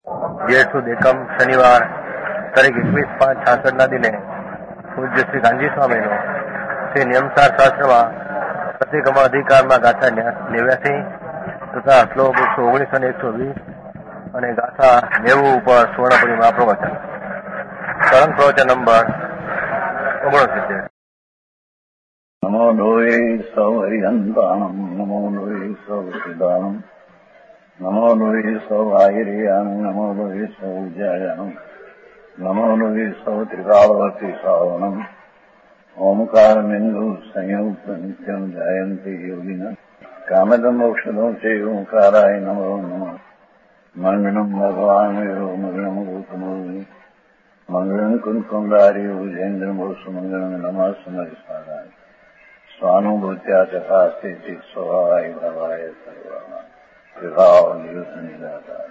જેઠું દેકમ શનિવાર તારીખ 21/5/66 દિને પૂજ્ય શ્રી ગાંધી સ્વામીનો શ્રી નિયમસાર શાસ્ત્રમાં પ્રતિક્રમણ અધિકારમાં ગાથા 89 તથા શ્લોક 119 અને 120 અને ગાથા 90 ઉપર સ્વર્ણપુરી મહાપ્રવચન. તરંગ પ્રવચન નંબર 69. નમો લોહે સૌ હરિહંતાણમ નમો લોહે સૌ સિદ્ધાણમ નમો લોહે સૌ આયર્યાણમ નમો લોહે સૌ જયાણમ નમો લોહે સૌ ત્રિકાળવતી શ્રાવણમ ઓમકારમિંદુ સંયુક્ત નિત્યમ જયંતિ યોગિન કામદમ મોક્ષદો છે ઓંકારાય નમો નમઃ. મંગળમ ભગવાન વિરો મંગળમ ગૌતમોર્મિ મંગળમ કુંકુમધારી ભુજેન્દ્રમો સુમંગળમ નમઃ સમરિસ્વાદાય स्वानुभूत्या तथा स्थिति स्वभावाय भवाय सर्वना विभाव नियुक्त निराधार.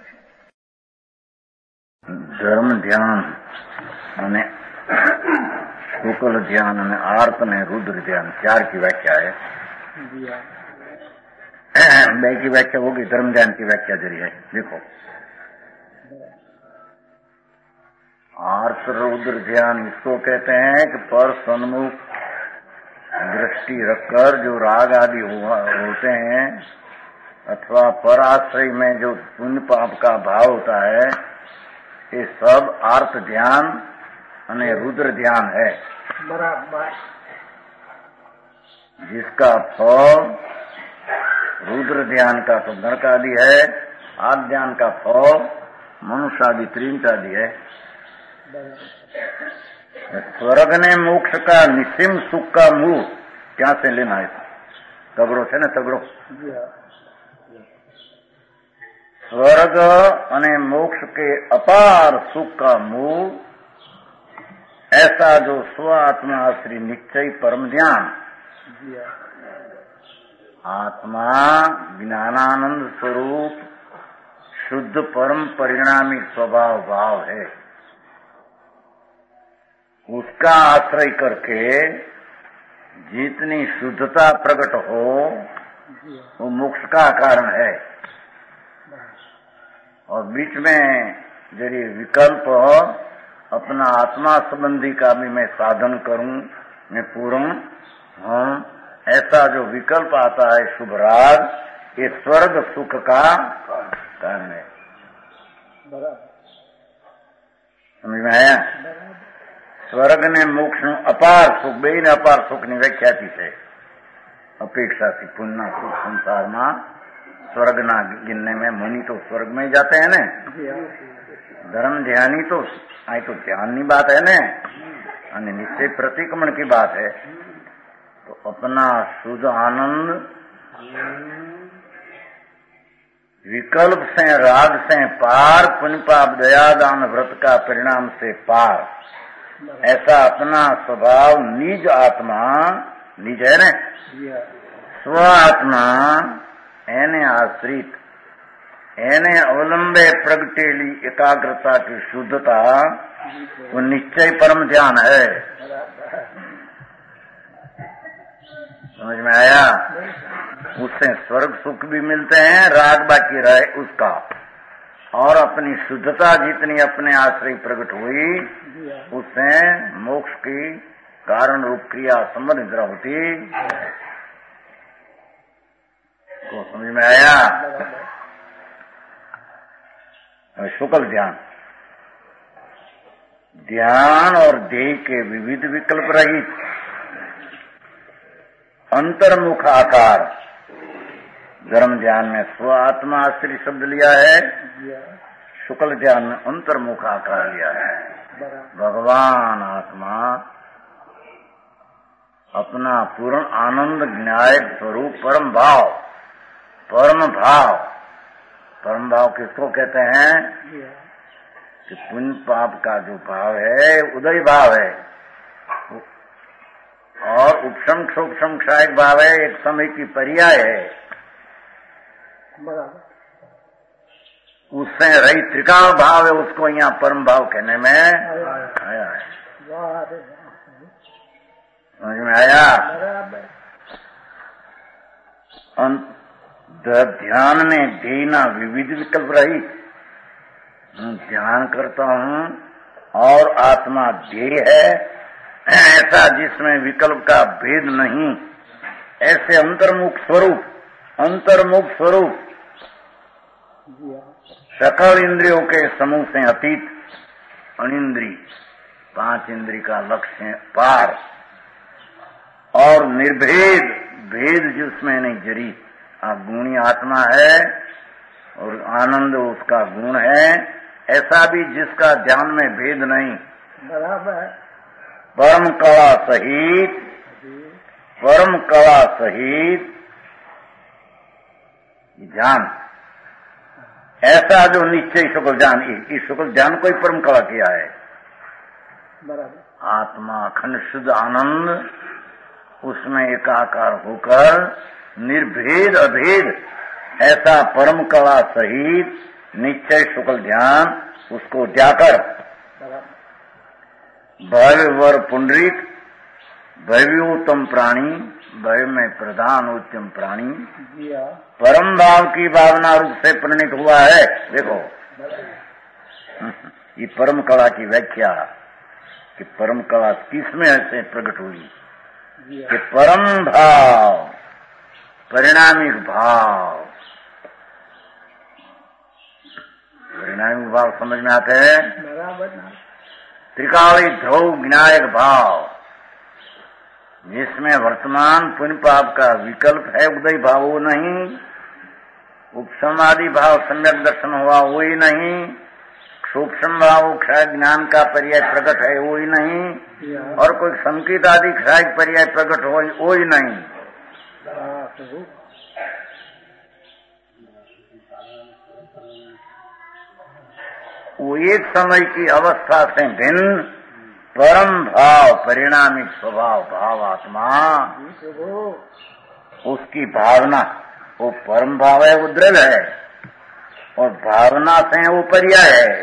ધર્મ ધ્યાન અને શુક્લ ધ્યાન અને આર્ત અને रुद्र ध्यान 4 की व्याख्या है. 2 की व्याख्या होगी, धर्म ध्यान की व्याख्या जरिए है. देखो, आर्त रुद्र ध्यान इसको कहते हैं कि पर सन्मुख दृष्टि रखकर जो राग आदि होते हैं अथवा पराश्रय में जो पुण्य पाप का भाव होता है, ये सब आर्त ध्यान और रुद्र ध्यान है. बराबर. जिसका फल रुद्र ध्यान का तो नरक आदि है, आर्त ध्यान का फल मनुष्य आदि त्रिंच आदि है. स्वर्ग ने मोक्ष का निसिम सुख का मूल क्या से लेना है? तगड़ो है ना, तगड़ो. स्वर्ग અને मोक्ष के अपार सुख का मूल ऐसा जो स्व आत्मा श्री निश्चय परम ध्यान, आत्मा ज्ञानानंद स्वरूप शुद्ध परम परिणामी स्वभाव भाव है. उसका आश्रय करके जितनी शुद्धता प्रकट हो वो मोक्ष का कारण है. और बीच में यदि विकल्प अपना आत्मा संबंधी का भी मैं साधन करूं, मैं पूर्ण हूं, ऐसा जो विकल्प आता है शुभ राग, ये स्वर्ग सुख का कारण है. समझ में आया? સ્વર્ગ ને મોક્ષ નું અપાર સુખ, બે ને અપાર સુખ ની વ્યાખ્યાથી છે. અપેક્ષાથી પુણ્ય સુખ સંસારમાં સ્વર્ગના गिनने में मुनि तो स्वर्ग में ही जाते हैं ना. धर्म ध्यानी तो आई तो ध्यान की बात है ना, અને निश्चय प्रतिक्रमण की बात है. तो अपना शुद्ध आनंद विकल्प से राग से पार, पुण्य पाप दया दान व्रत का परिणाम से पार, ऐसा अपना स्वभाव निज आत्मा, निज है ना, स्व आत्मा એને આશ્રિત, એને અવલંબે પ્રગટેલી एकाग्रता की शुद्धता वो निश्चय परम ध्यान है. समझ में आया? उससे स्वर्ग सुख भी मिलते हैं, राग बाकी रहे उसका, और अपनी शुद्धता जितनी अपने आश्रय प्रकट हुई उससे मोक्ष की कारण रूप क्रिया संबंधित होती. तो समझ में आया? शुक्ल ध्यान, ध्यान और देह के विविध विकल्प रहित अंतर्मुख आकार. धर्म ध्यान में स्व आत्मा आश्रय शब्द लिया है, शुक्ल ध्यान में अंतर्मुख आकार लिया है. भगवान आत्मा अपना पूर्ण आनंद ज्ञायक स्वरूप परम भाव, परम भाव. परम भाव किसको कहते हैं? कि पुण्य पाप का जो भाव है उदय भाव है, और उपशम क्षोभशम क्षायक भाव है, एक समय की पर्याय है. उससे रही त्रिकाल भाव है, उसको यहाँ परम भाव कहने में आया है. समझ में आया? ध्यान में देना विविध विकल्प रही ध्यान करता हूँ और आत्मा ध्येय है, ऐसा जिसमें विकल्प का भेद नहीं, ऐसे अंतर्मुख स्वरूप सकल इंद्रियों के समूह से अतीत, अनिंद्रिय 5 इंद्रिय का लक्ष्य पार और निर्भेद, भेद जिसमें नहीं जरी, गुणी आत्मा है और आनंद उसका गुण है, ऐसा भी जिसका ध्यान में भेद नहीं, बराबर परम कला सहित ध्यान, ऐसा जो निश्चय शुक्ल ध्यान, इस शुक्ल ध्यान को ही परम कला किया है। बराबर आत्मा अखंड शुद्ध आनंद, उसमें एकाकार होकर निर्भेद अभेद, ऐसा परम कला सहित निश्चय शुक्ल ध्यान, उसको जाकर भव्य वर पुंडरीक, भव्योत्तम प्राणी, भव्य में प्रधान उत्तम प्राणी, परम भाव की भावना रूप से परिणित हुआ है। देखो ये परम कला की व्याख्या कि परम कला किसमें ऐसे प्रकट हुई कि परम भाव, परिणामिक भाव, परिणामिक भाव समझ में आते हैं। त्रिकाली ध्रुव ज्ञायक भाव, जिसमें वर्तमान पुण्य पाप का विकल्प है, उदय भाव वो नहीं, उपसमादि भाव सम्यक दर्शन हुआ वो ही नहीं, सूक्ष्म भाव क्षय ज्ञान का पर्याय प्रकट है वो ही नहीं, और कोई संकेत आदि क्षय पर्याय प्रकट हो वो ही नहीं। वो एक समय की अवस्था से भिन्न परम भाव, परिणामिक स्वभाव भाव आत्मा, उसकी भावना, वो परम भाव है, वो दृढ़ है, और भावना से वो पर्याय है।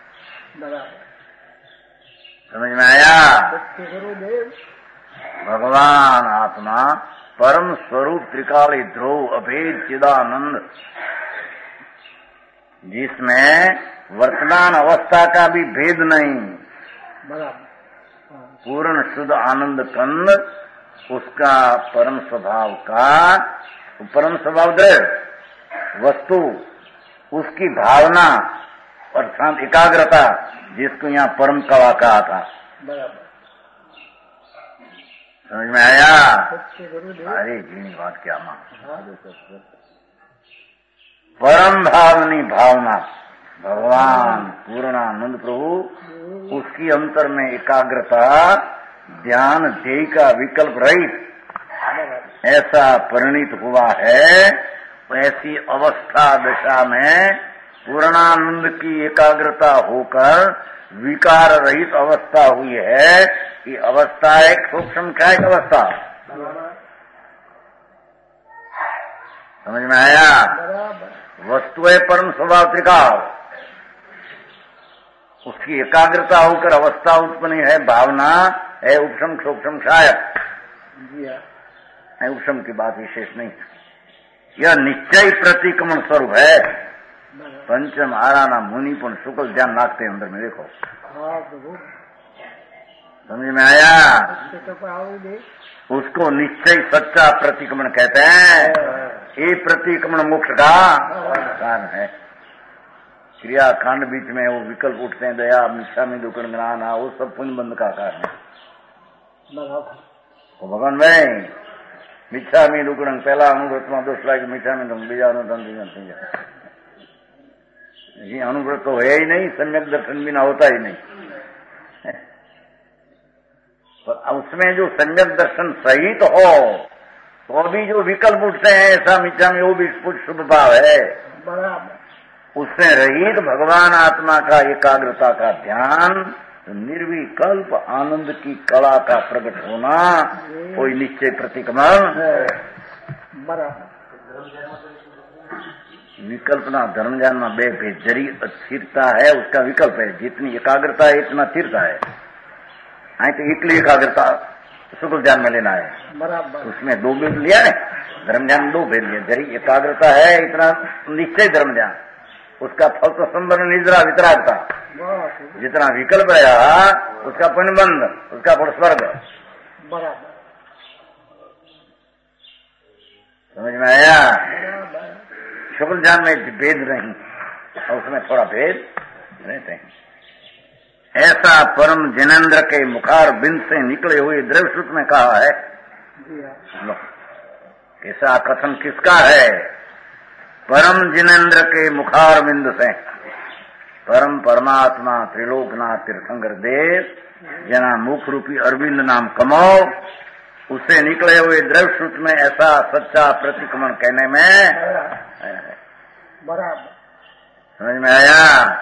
समझ में आया? भगवान आत्मा परम स्वरूप त्रिकाली ध्रुव अभेद चिदानंद, जिसमें वर्तमान अवस्था का भी भेद नहीं, पूर्ण शुद्ध आनंद कंद, उसका परम स्वभाव का, परम स्वभाव दृढ़ वस्तु, उसकी भावना अर्थात एकाग्रता, जिसको यहाँ परम कला कहा था। समझ में आया? अरे जी बात क्या मां, परम भावनी भावना, भगवान पूर्णानंद प्रभु, उसकी अंतर में एकाग्रता, ध्यान ध्येय का विकल्प रहित ऐसा परिणित हुआ है। ऐसी अवस्था दशा में पूर्णानंद की एकाग्रता होकर विकार रहित अवस्था हुई है। ये अवस्था एक सूक्ष्म क्षयक अवस्था। समझ में आया? वस्तु है परम स्वभाव त्रिकाल, उसकी एकाग्रता होकर अवस्था उत्पन्न है, भावना है उपशम सूक्ष्म क्षायक, उपशम की बात विशेष नहीं। यह निश्चय प्रतिक्रमण स्वरूप है। पंचम आराना मुनि पुन शुक्ल ध्यान नागते अंदर में देखो। समझ में आया? उसको निश्चय सच्चा प्रतिक्रमण कहते हैं। ये प्रतिक्रमण मोक्ष का कारण है। क्रिया कांड बीच में वो विकल्प उठते हैं, दया मिच्छा में दुकन ज्ञान, वो सब पुण्य बंध का कारण है। तो भगवान भाई मिच्छा में दुकन पहला अनुभव में दूसरा की मिच्छा में तुम बीजा अनुभव, ये अनुभव तो है ही नहीं, सम्यक दर्शन बिना होता ही नहीं। पर उसमें जो सम्यक दर्शन सहित हो तो भी जो विकल्प उठते हैं ऐसा मिच्छा में, वो भी शुभ भाव है। उससे रहित भगवान आत्मा का एकाग्रता का ध्यान, निर्विकल्प आनंद की कला का प्रकट होना, कोई निश्चय प्रतिक्रमण। विकल्पना धर्म ज्ञान में बे भेजरी स्थिरता है, उसका विकल्प है। जितनी एकाग्रता है इतना स्थिरता है। तो एकली एकाग्रता शुक्ल ज्ञान में लेना है, उसमें दो भेद लिया है। धर्म ज्ञान में दो भेद लिया। जरी एकाग्रता है इतना निश्चय धर्म ज्ञान, उसका फल तो संबंध निद्रा वितरागता। जितना विकल्प रहा उसका पुण्यबंध, उसका फल स्वर्ग। बराबर समझ में आया? शुक्ल ज्ञान में भेद नहीं और उसमें थोड़ा भेद रहते हैं। ऐसा परम जिनेन्द्र के मुखार बिंद से निकले हुए द्रव्य सूत्र में कहा है। ऐसा कथन किसका है? परम जिनेन्द्र के मुखार बिंद से। परम परमात्मा त्रिलोकनाथ तीर्थंकर देव जना मुख रूपी अरविंद नाम कमाओ, उससे निकले हुए द्रव्य सूत्र में ऐसा सच्चा प्रतिक्रमण कहने में बराबर समझ में आया?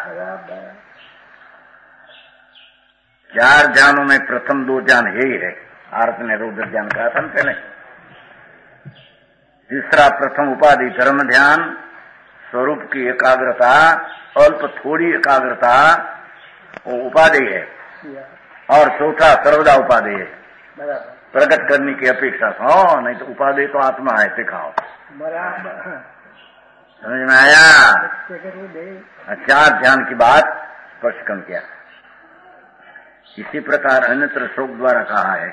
चार ज्ञानों में प्रथम दो ज्ञान यही है। आरत ने रुद्र ज्ञान कहा था पहले। तीसरा प्रथम उपाधि धर्म ध्यान, स्वरूप की एकाग्रता, अल्प थोड़ी एकाग्रता वो उपाधि है। और चौथा सर्वदा उपाधि है, प्रकट करने की अपेक्षा से। हो नहीं तो उपाधि तो आत्मा है, सिखाओ। बराबर समझ में आया? चार ध्यान की बात स्पष्ट किया। इसी प्रकार अन्यत्र श्लोक द्वारा कहा है,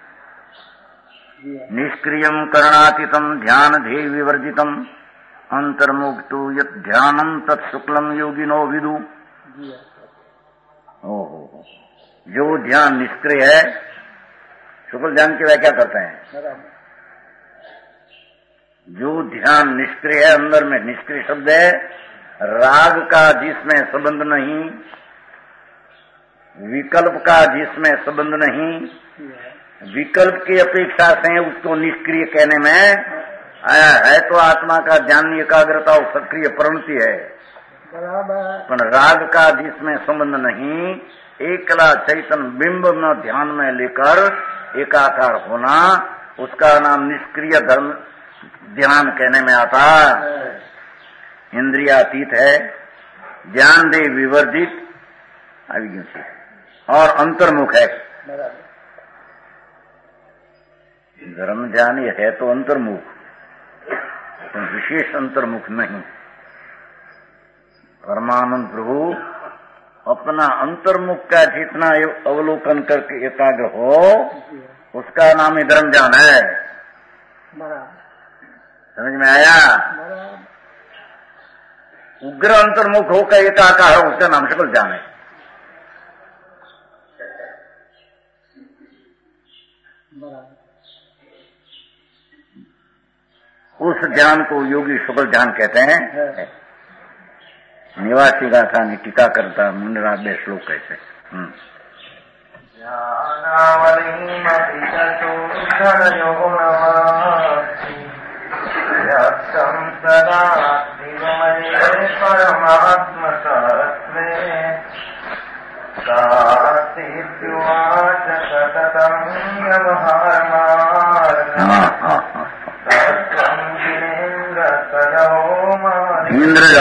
निष्क्रियम करणातीतम ध्यान ध्येय विवर्जितम अंतर्मुक्तु यत् ध्यानम तत्शुक्लम योगिनो विदु। ओहो, जो ध्यान निष्क्रिय है, शुक्ल ध्यान की व्याख्या करते हैं। जो ध्यान निष्क्रिय है, अंदर में निष्क्रिय शब्द है, राग का जिसमें संबंध नहीं, विकल्प का जिसमें संबंध नहीं, विकल्प की अपेक्षा से उसको निष्क्रिय कहने में आया है। तो आत्मा का ध्यान एकाग्रता और सक्रिय प्रवृत्ति है, पर राग का जिसमें संबंध नहीं, एकला चैतन्य बिंब में ध्यान में लेकर एकाकार होना, उसका नाम निष्क्रिय धर्म ध्यान कहने में आता। इंद्रियातीत है, ज्ञान दे विवर्जित और अंतर्मुख है। धर्म ध्यान ये है तो अंतर्मुख, तो विशेष अंतर्मुख नहीं। परमानंद प्रभु अपना अंतर्मुख का जितना अवलोकन करके एकाग्र हो, उसका नाम ही धर्म ध्यान है। समझ में आया? उग्र अंतर्मुख होकर एकाकार हो, उसका नाम शुक्ल ध्यान है। उस ध्यान को योगी शुक्ल ध्यान कहते हैं। निवासी गाथा ने टीका करता मुंडराज श्लोक कैसे इंद्र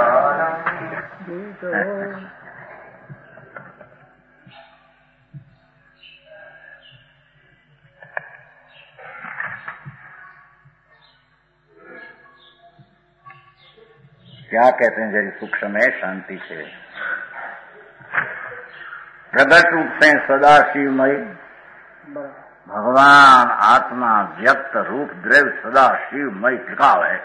क्या कहते हैं? जरी सूक्ष्म है, शांति से। प्रगट रूप से सदा शिवमय भगवान आत्मा व्यक्त रूप द्रव्य सदा शिवमय टिकाव है।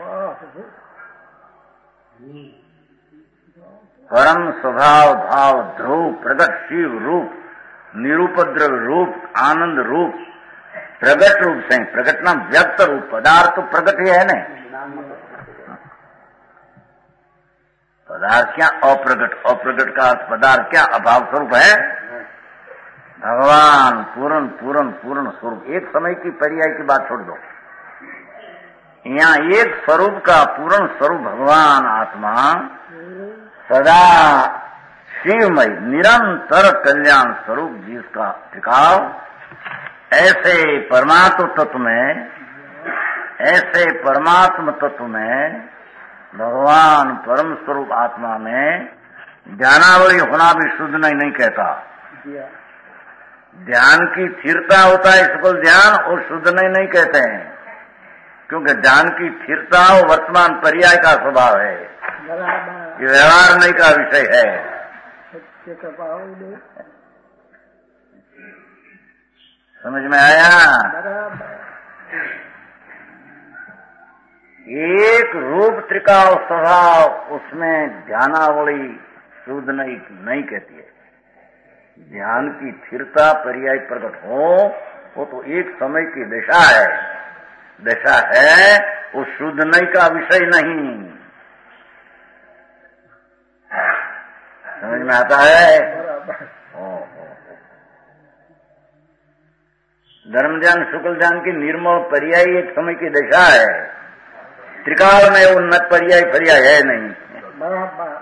परम स्वभाव भाव ध्रुव प्रगट शिव रूप, निरूपद्रव्य रूप, आनंद रूप, प्रगट रूप से। प्रगट नाम व्यक्त रूप, पदार्थ तो प्रगट ही है न। पदार्थ क्या? अप्रगट। अप्रगट का अर्थ पदार्थ क्या? अभाव स्वरूप है। भगवान पूर्ण पूर्ण पूर्ण स्वरूप। एक समय की पर्याय की बात छोड़ दो, यहाँ एक स्वरूप का पूर्ण स्वरूप भगवान आत्मा सदा शिवमय निरंतर कल्याण स्वरूप जिसका टिकाव, ऐसे परमात्म तत्व में, ऐसे परमात्म तत्व में भगवान परम स्वरूप आत्मा में ध्यानावली होना भी शुद्ध नहीं कहता। ध्यान की स्थिरता होता है शुक्ल ध्यान, और शुद्ध नहीं कहते हैं। क्योंकि ज्ञान की स्थिरता और वर्तमान पर्याय का स्वभाव है, बराबर ये व्यवहार नहीं का विषय है। सत्य कृपा हो समझ में आया? बराबर एक रूप त्रिकाल स्वभाव, उसमें ध्यानावली शुद्ध नहीं कहती है। ध्यान की स्थिरता पर्याय प्रकट हो, वो तो एक समय की दशा है, वो शुद्ध नहीं का विषय नहीं। समझ में आता है? धर्म ध्यान शुक्ल ध्यान की निर्मल पर्याय एक समय की दशा है, त्रिकाल में वो न पर्याय है नहीं। बराबर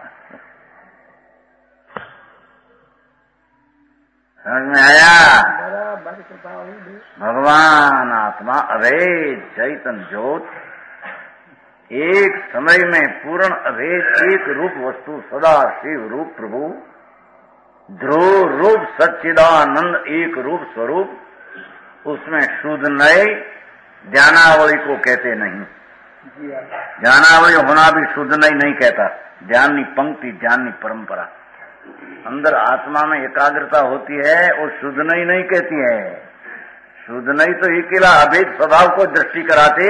समझ में आया? बराबर कृपा हो भगवान आत्मा अभेद चैतन्य ज्योत, एक समय में पूर्ण अभेद एक रूप वस्तु सदा शिव रूप प्रभु, ध्रुव रूप सच्चिदानंद एक रूप स्वरूप, उसमें शुद्ध नए ध्यानावली को कहते नहीं। ध्यानावली होना भी शुद्ध नहीं कहता। ध्यान पंक्ति, ध्यान परंपरा, अंदर आत्मा में एकाग्रता होती है, वो शुद्ध नहीं कहती है। शुद्ध नहीं तो अकेला अभेद स्वभाव को दृष्टि कराते।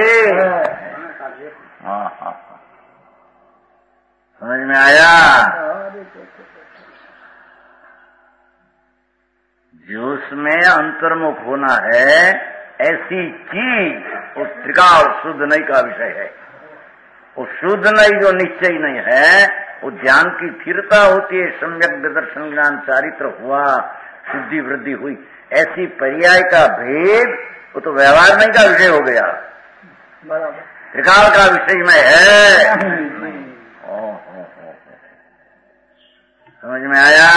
हाँ, समझ में आया? जिसमें अंतर्मुख होना है, ऐसी चीज उस त्रिकाल शुद्ध नहीं का विषय है। वो शुद्ध नहीं जो निश्चय नहीं है, वो ज्ञान की स्थिरता होती है, सम्यक दर्शन ज्ञान चारित्र हुआ, शुद्धि वृद्धि हुई, ऐसी पर्याय का भेद वो तो व्यवहार नहीं का विषय हो गया, त्रिकाल का विषय में है। समझ में आया?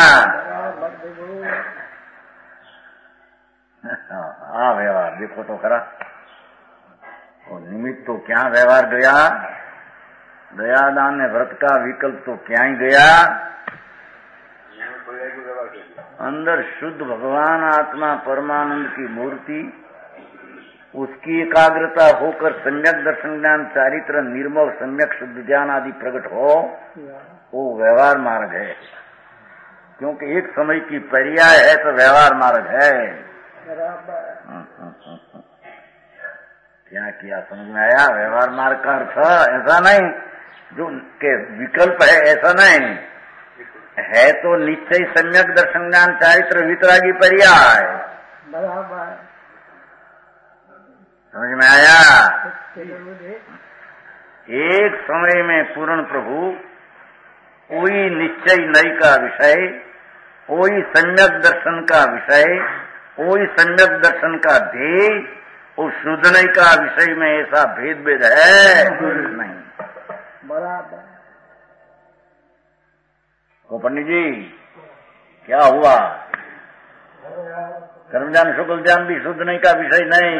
हाँ, व्यवहार देखो तो खरा, और निमित्त तो क्या व्यवहार गया, दयादान ने व्रत का विकल्प तो क्या ही गया। अंदर शुद्ध भगवान आत्मा परमानंद की मूर्ति, उसकी एकाग्रता होकर सम्यक दर्शन ज्ञान चारित्र निर्मल सम्यक शुद्ध ज्ञान आदि प्रकट हो, वो व्यवहार मार्ग है। क्योंकि एक समय की पर्याय है तो व्यवहार मार्ग है। क्या किया? समझ में आया? व्यवहार मार्ग का अर्थ ऐसा नहीं जो के विकल्प है, ऐसा नहीं है, तो निश्चय सम्यक दर्शन ज्ञान चारित्र वितरागी पर्याय। समझ में आया? एक समय में पूर्ण प्रभु, कोई निश्चय नहीं का विषय, कोई सम्यक दर्शन का विषय, कोई सम्यक दर्शन का ध्येय, उस शुद्ध नहीं का विषय में ऐसा भेद है नहीं। बराबर। तो पंडित जी क्या हुआ? कर्म ज्ञान शुक्ल ज्ञान भी शुद्ध नहीं का विषय नहीं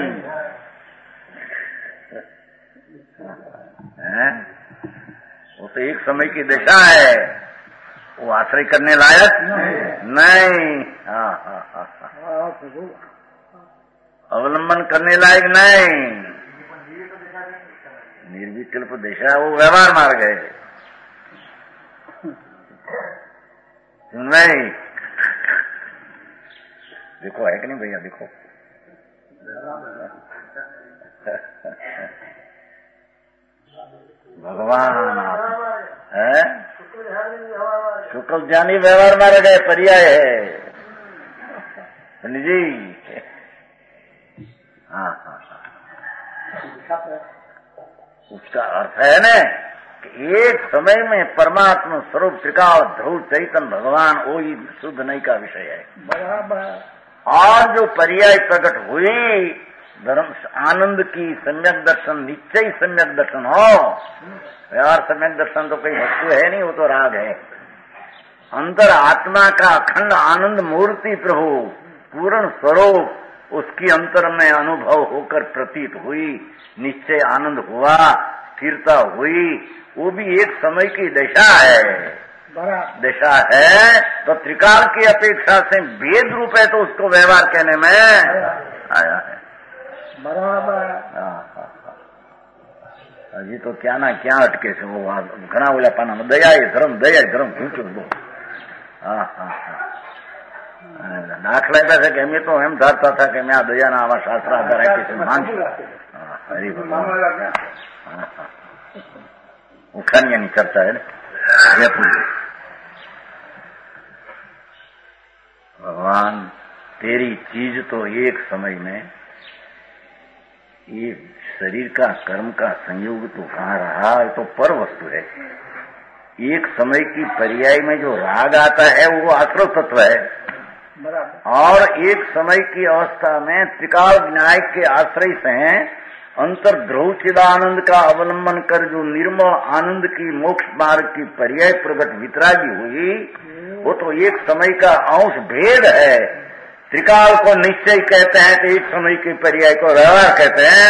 है, वो तो एक समय की दशा है, वो आश्रय करने लायक नहीं। हाँ, अवलंबन करने लायक नहीं, निर्विकल्प दशा, वो व्यवहार मार्ग है। सुन भाई, देखो है कि नहीं भैया? देखो भगवान है, शुक्ल ज्ञानी व्यवहार मार्ग है, पर्याय है। पंडित जी, हाँ, उसका अर्थ है न कि एक समय में परमात्मा स्वरूप त्रिकाल ध्रुव चैतन्य भगवान वही शुद्ध नहीं का विषय है। बराबर। और जो पर्याय प्रकट हुई धर्म आनंद की सम्यक दर्शन, निश्चय सम्यक दर्शन हो, व्यवहार सम्यक दर्शन तो कोई वस्तु है नहीं, वो तो राग है। अंतर आत्मा का अखंड आनंद मूर्ति प्रभु पूर्ण स्वरूप, उसकी अंतर में अनुभव होकर प्रतीत हुई, निश्चय आनंद हुआ, स्थिरता हुई, वो भी एक समय की दशा है। दशा है तो त्रिकाल की अपेक्षा से भेद रूप है, तो उसको व्यवहार कहने में आया है। बराबर। હજી તો ક્યાંના ક્યાં અટકે છે. ઘણા ઓલા પાનામાં દયા ધર્મ પૂછ્યું બહુ. હા હા હા. દાખલા એવા છે કે એમ તો એમ ધારતા હતા કે મેં આ દયાના આવા શાસ્ત્ર આધાર આપી છે માનશું. હરિ ભગવાન. ઉખાનિયાની ચર્ચા है जयपुर. भगवान तेरी चीज तो एक समय में ये शरीर का कर्म का संयोग तो कहाँ रहा, ये तो पर वस्तु है. एक समय की पर्याय में जो राग आता है वो आश्रव तत्व है, और एक समय की अवस्था में त्रिकाल न्याय के आश्रय से अंतर ध्रुव चिदानंद का अवलंबन कर जो निर्मल आनंद की मोक्ष मार्ग की पर्याय प्रगट वितरागी हुई, वो तो एक समय का अंश भेद है. त्रिकाल को निश्चय कहते हैं तो एक समय के पर्याय को व्यवहार कहते हैं.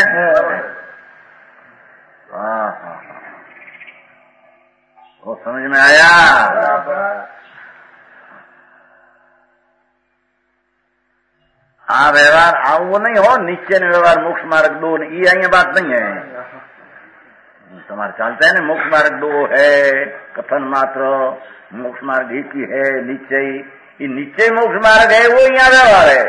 वो समझ में आया? हाँ व्यवहार वो नहीं हो निश्चय ने व्यवहार मोक्ष मार्ग दो, ये અહીંયા बात नहीं है. तुम्हारे चलते है ना मोक्ष मार्ग दो है, कथन मात्र मोक्ष मार्ग ही की है. निश्चय ये निश्चय मोक्ष मार्ग है, वो यहाँ व्यवहार है.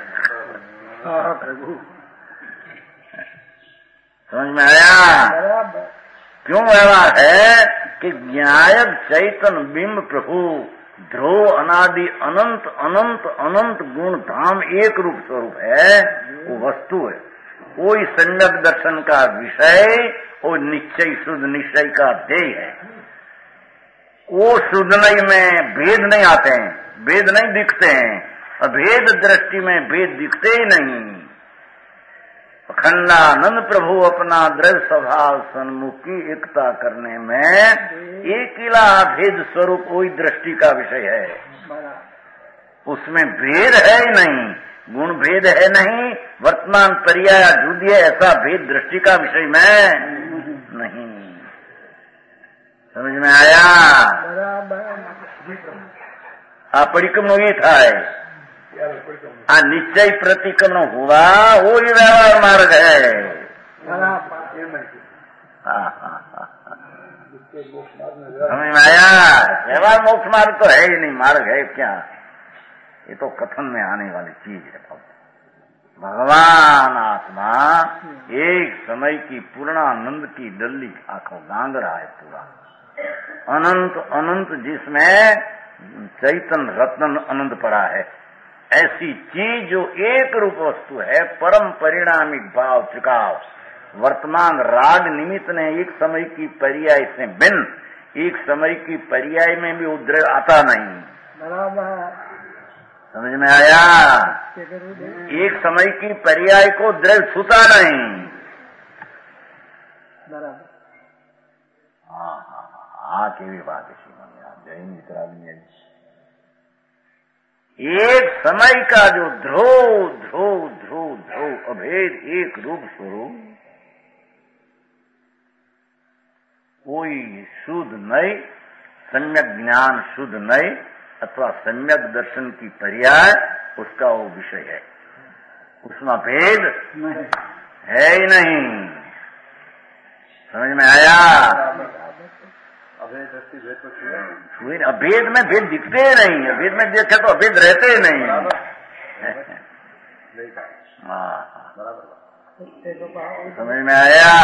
समझ में आया? क्यों व्यवहार है कि ज्ञायक चैतन बिंब प्रभु ध्रुव अनादि अनंत अनंत अनंत गुण धाम एक रूप स्वरूप है, वो वस्तु है. कोई सम्यक दर्शन का विषय वो निश्चय शुद्ध निश्चय का ध्येय है. वो शुद्ध नहीं में भेद नहीं आते हैं, भेद नहीं दिखते हैं. अभेद दृष्टि में भेद दिखते ही नहीं. अखंडानंद प्रभु अपना दृढ़ स्वभाव सन्मुखी एकता करने में एकिला भेद स्वरूप वही दृष्टि का विषय है. उसमें भेद है ही नहीं, गुण भेद है नहीं, वर्तमान पर्याय जुदिए ऐसा भेद दृष्टि का विषय में नहीं. समझ में आया? आ परिक्रम ये था आ निश्चय प्रतिक्रम हुआ, वो ही व्यवहार मार्ग है. समझ में आया? व्यवहार मोक्ष मार्ग तो है ही नहीं, मार्ग है क्या? ये तो कथन में आने वाली चीज है. भगवान आत्मा एक समय की पूर्णानंद की डल्ली आंखों गांग रहा है पूरा. अनंत अनंत जिसमें चैतन रत्न अनंत पड़ा है, ऐसी चीज जो एक रूप वस्तु है, परम परिणामिक भाव त्रिकाल वर्तमान राग निमित्त ने एक समय की पर्याय से भिन्न एक समय की पर्याय में भी उद्रेक आता नहीं. समझ में आया? एक समय की पर्याय को दृढ़ छूता नहीं. हाँ केवी बात है श्रीमान. जय मित्रा एक समय का जो ध्रुव ध्रुव ध्रुव ध्रुव अभेद एक रूप स्वरूप, कोई शुद्ध नहीं, सम्यक ज्ञान शुद्ध नहीं अथवा सम्यक दर्शन की पर्याय उसका वो विषय है. उसमें भेद है ही नहीं. समझ में आया? अभेद में भेद दिखते ही नहीं. अभेद में देखे तो अभेद रहते ही नहीं. समझ में आया?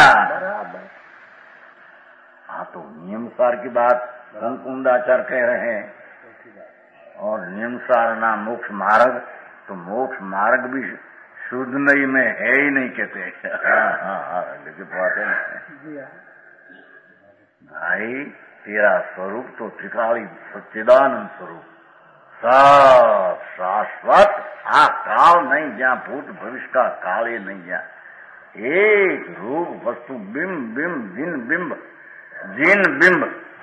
हाँ तो नियमसार की बात कुंदाचार्य कह रहे हैं, और नियमसार ना मोक्ष मार्ग, तो मोक्ष मार्ग भी शुद्ध नहीं में है ही नहीं कहते. लेकिन बात है भाई, तेरा स्वरूप तो त्रिकाली सच्चिदानंद स्वरूप, सब शाश्वत. काल नहीं जहाँ भूत भविष्य का काल ही नहीं जहाँ एक रूप वस्तु बिंब बिंब जिन बिंब जिन बिंब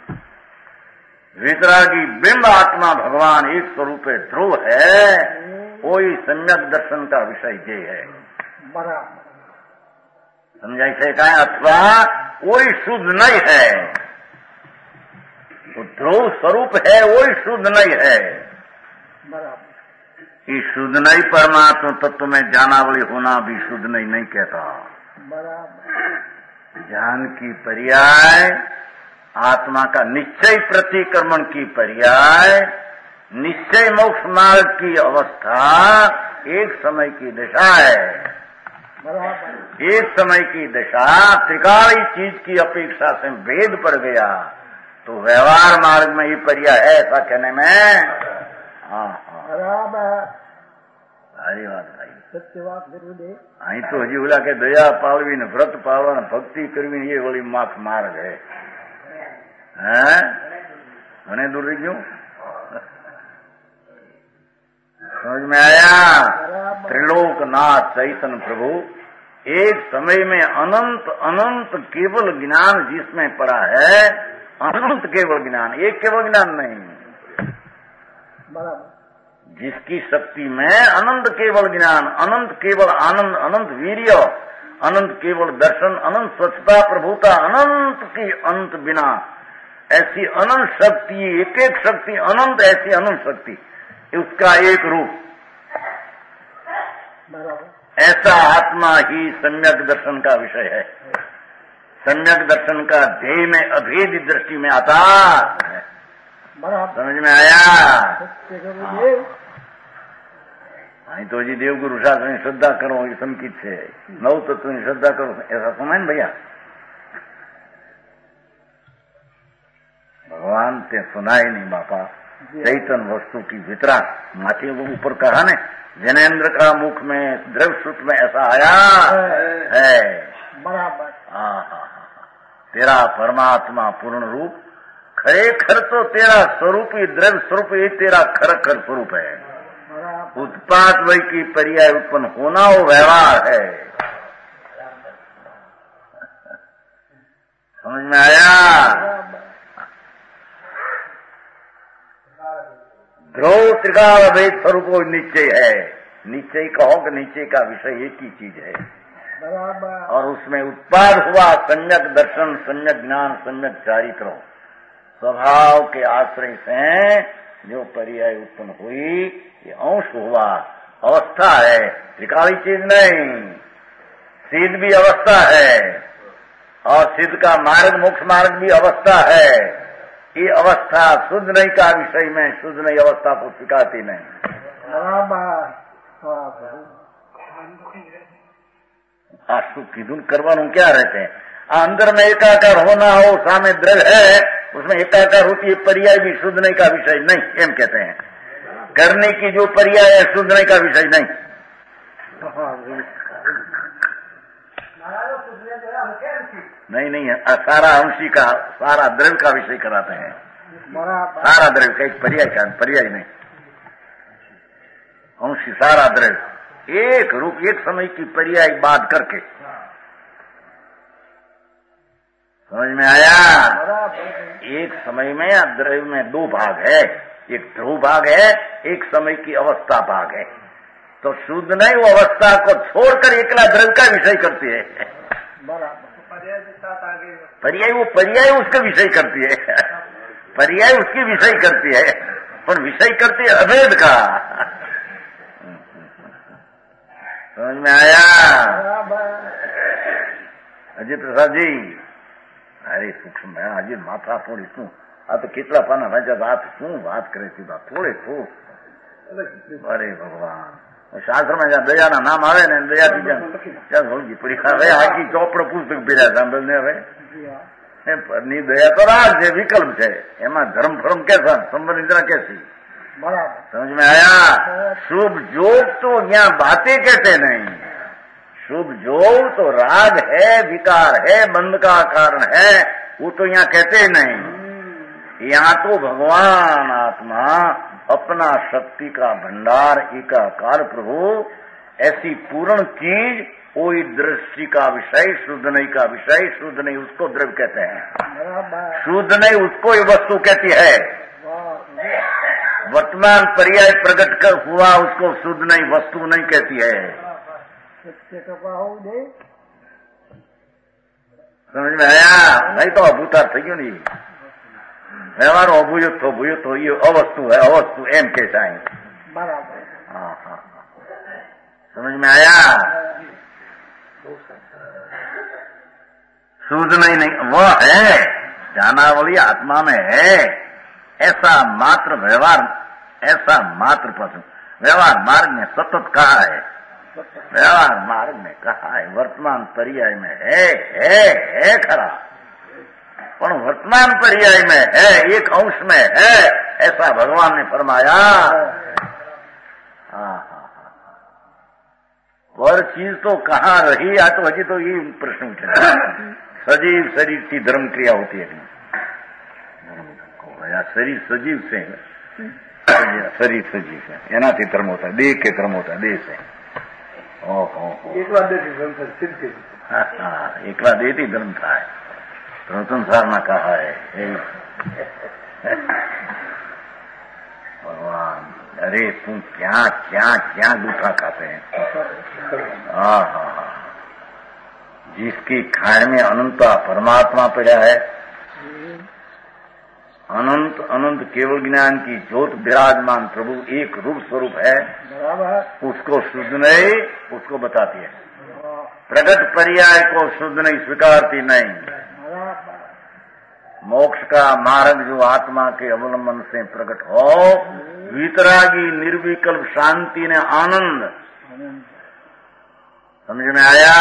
वितरागी बिंब आत्मा भगवान एक स्वरूप ध्रुव है, कोई सम्यक दर्शन का विषय ये है. समझाई से कहें? अथवा कोई शुद्ध नहीं है, तो ध्रुव स्वरूप है वही शुद्ध नहीं है. ये शुद्ध नहीं परमात्मा तत्व में जानावली होना भी शुद्ध नहीं कहता. ज्ञान की पर्याय, आत्मा का निश्चय प्रतिक्रमण की पर्याय, निश्चय मोक्ष मार्ग की अवस्था एक समय की दशा है। एक समय की दशा त्रिकाली चीज की अपेक्षा से भेद पड़ गया तो व्यवहार मार्ग में ही पर्याय है, ऐसा कहने में सारी बात भाई सत्य बात जरूर है। अहीं तो हजी बोला के दया पालवी ने व्रत पालवा ने भक्ति करवी ये वाली माख मार्ग है। મને दूर रही क्यों समझ में आया? त्रिलोकनाथ चैतन्य प्रभु एक समय में अनंत अनंत केवल ज्ञान जिसमें पड़ा है, अनंत केवल ज्ञान, एक केवल ज्ञान नहीं, जिसकी शक्ति में अनंत केवल ज्ञान, अनंत केवल आनंद, अनंत वीर्य, अनंत केवल दर्शन, अनंत स्वच्छता प्रभुता, अनंत की अंत बिना, ऐसी अनंत शक्ति, एक एक शक्ति अनंत, ऐसी अनंत शक्ति, उसका एक रूप, ऐसा आत्मा ही सम्यक दर्शन का विषय है। सम्यक दर्शन का ध्येय में अभेद दृष्टि में आता है। समझ में आया? અહીં તો હજી દેવગુરુ શાસ્ત્રની શ્રદ્ધા કરો એ સંકિત છે, નવ તત્વની શ્રદ્ધા કરો ऐसा समय न भैया भगवान ते सुनाई नहीं बापा चैतन्य वस्तु की वितरा माथे वो ऊपर कहा ने जनेन्द्र का मुख में द्रव्य सूत्र में ऐसा आया है बराबर। तेरा परमात्मा पूर्ण रूप खरेखर तो तेरा स्वरूप ही द्रव्य स्वरूप ही तेरा खरखर स्वरूप है। उत्पाद वही की पर्याय उत्पन्न होना वो व्यवहार है। समझ में आया? ध्रुव त्रिकाल भेद स्वरूप निश्चय है। निश्चय कहो कि निश्चय का विषय एक ही चीज है और उसमें उत्पाद हुआ सम्यक दर्शन, सम्यक ज्ञान, सम्यक चारित्र, स्वभाव के आश्रय से जो पर्याय उत्पन्न हुई ये अंश हुआ, अवस्था है, त्रिकाली चीज नहीं। सिद्ध भी अवस्था है और सिद्ध का मार्ग मोक्ष मार्ग भी अवस्था है। ये अवस्था शुद्ध नहीं का विषय में शुद्ध नहीं अवस्था को स्वीकारती नहीं। सुख की धुन करवानु क्या रहते हैं? अंदर में एकाकार होना हो, सामने द्रव्य है, उसमें एकाकार होती है, पर्याय भी शुद्ध नहीं का विषय नहीं, एम कहते हैं। करने की जो पर्याय है शुद्ध नहीं का विषय नहीं। नहीं सारा अंशी का, सारा द्रव्य का विषय कराते हैं। सारा द्रव्य का एक पर्याय का, पर्याय नहीं, अंशी सारा द्रव्य एक रूप एक समय की पर्याय बात करके। समझ में आया? एक समय में द्रव्य में दो भाग है, एक ध्रुव भाग है, एक समय की अवस्था भाग है। तो शुद्ध नहीं वो अवस्था को छोड़कर एकला द्रव्य का विषय करती है। पर्याय वो पर्याय उसका विषय करती है, पर्याय उसकी विषय करती है, पर विषय करती है अभेद का। समझ में आया? अजय प्रसाद जी अरे सूक्ष्म है अजय माथा थोड़ी शू आ तो કેટલા પાના વાંચ્યા વાત શું વાત કરે છે થોડે થોડું। અરે ભગવાન શાસ્ત્ર માં જ્યાં દયાના નામ આવે ને દયાથી ત્યાં હોલજી પડી હવે આખી ચોપડો પુસ્તક ભેર્યા સાંભળને હવે પરની દયા તો રાજ છે વિકલ્પ છે એમાં ધર્મ ફરમ कैसा संबंधित कैसी। समझ में आया? शुभ योग तो यहाँ बातें कहते नहीं, शुभ योग तो राग है, विकार है, बंध का कारण है, वो तो यहाँ कहते ही नहीं। यहाँ तो भगवान आत्मा अपना शक्ति का भंडार एकाकार प्रभु ऐसी पूर्ण चीज कोई दृष्टि का विषय शुद्ध नहीं का विषय, शुद्ध नहीं उसको द्रव्य कहते हैं, शुद्ध नहीं उसको ये वस्तु कहती है। वर्तमान पर्याय प्रकट कर हुआ उसको शुद्ध नहीं वस्तु नहीं कहती है। समझ में आया? नहीं तो अभूतार थी क्यों नहीं व्यवहार अभूत हो ये अवस्तु है, अवस्तु एम कैसा है। हाँ समझ में आया? सूझना ही नहीं, वह है ज्ञानावली आत्मा में है, ऐसा मात्र व्यवहार, ऐसा मात्र पशु व्यवहार मार्ग में सतत कहा है, व्यवहार मार्ग में कहा है, वर्तमान पर्याय में है खरा, पर वर्तमान पर्याय में है, एक अंश में है, ऐसा भगवान ने फरमाया। और चीज तो कहाँ रही, या तो हजी तो ये प्रश्न उठेगा, सजीव शरीर की धर्म क्रिया होती है या शरीर सजीव से, शरीर सजीव से એનાથી ધર્મ होता है, देह के धर्म होता है, देह से। એકલા દેહથી ધર્મ થાય, સિદ્ધિ। એકલા દેહથી ધર્મ થાય, તો સંસારમાં કહા है भगवान। अरे तुम क्या क्या क्या गूठा खाते हैं। जिसकी खाड़ में अनंता परमात्मा पड़ा है, अनंत अनंत केवल ज्ञान की ज्योत विराजमान प्रभु एक रूप स्वरूप है, उसको शुद्ध नहीं, उसको बताती है। प्रगट पर्याय को शुद्ध नहीं, स्वीकारती नहीं। मोक्ष का मार्ग जो आत्मा के अवलंबन से प्रकट हो, वितरागी निर्विकल्प शांति ने आनंद, समझ में आया?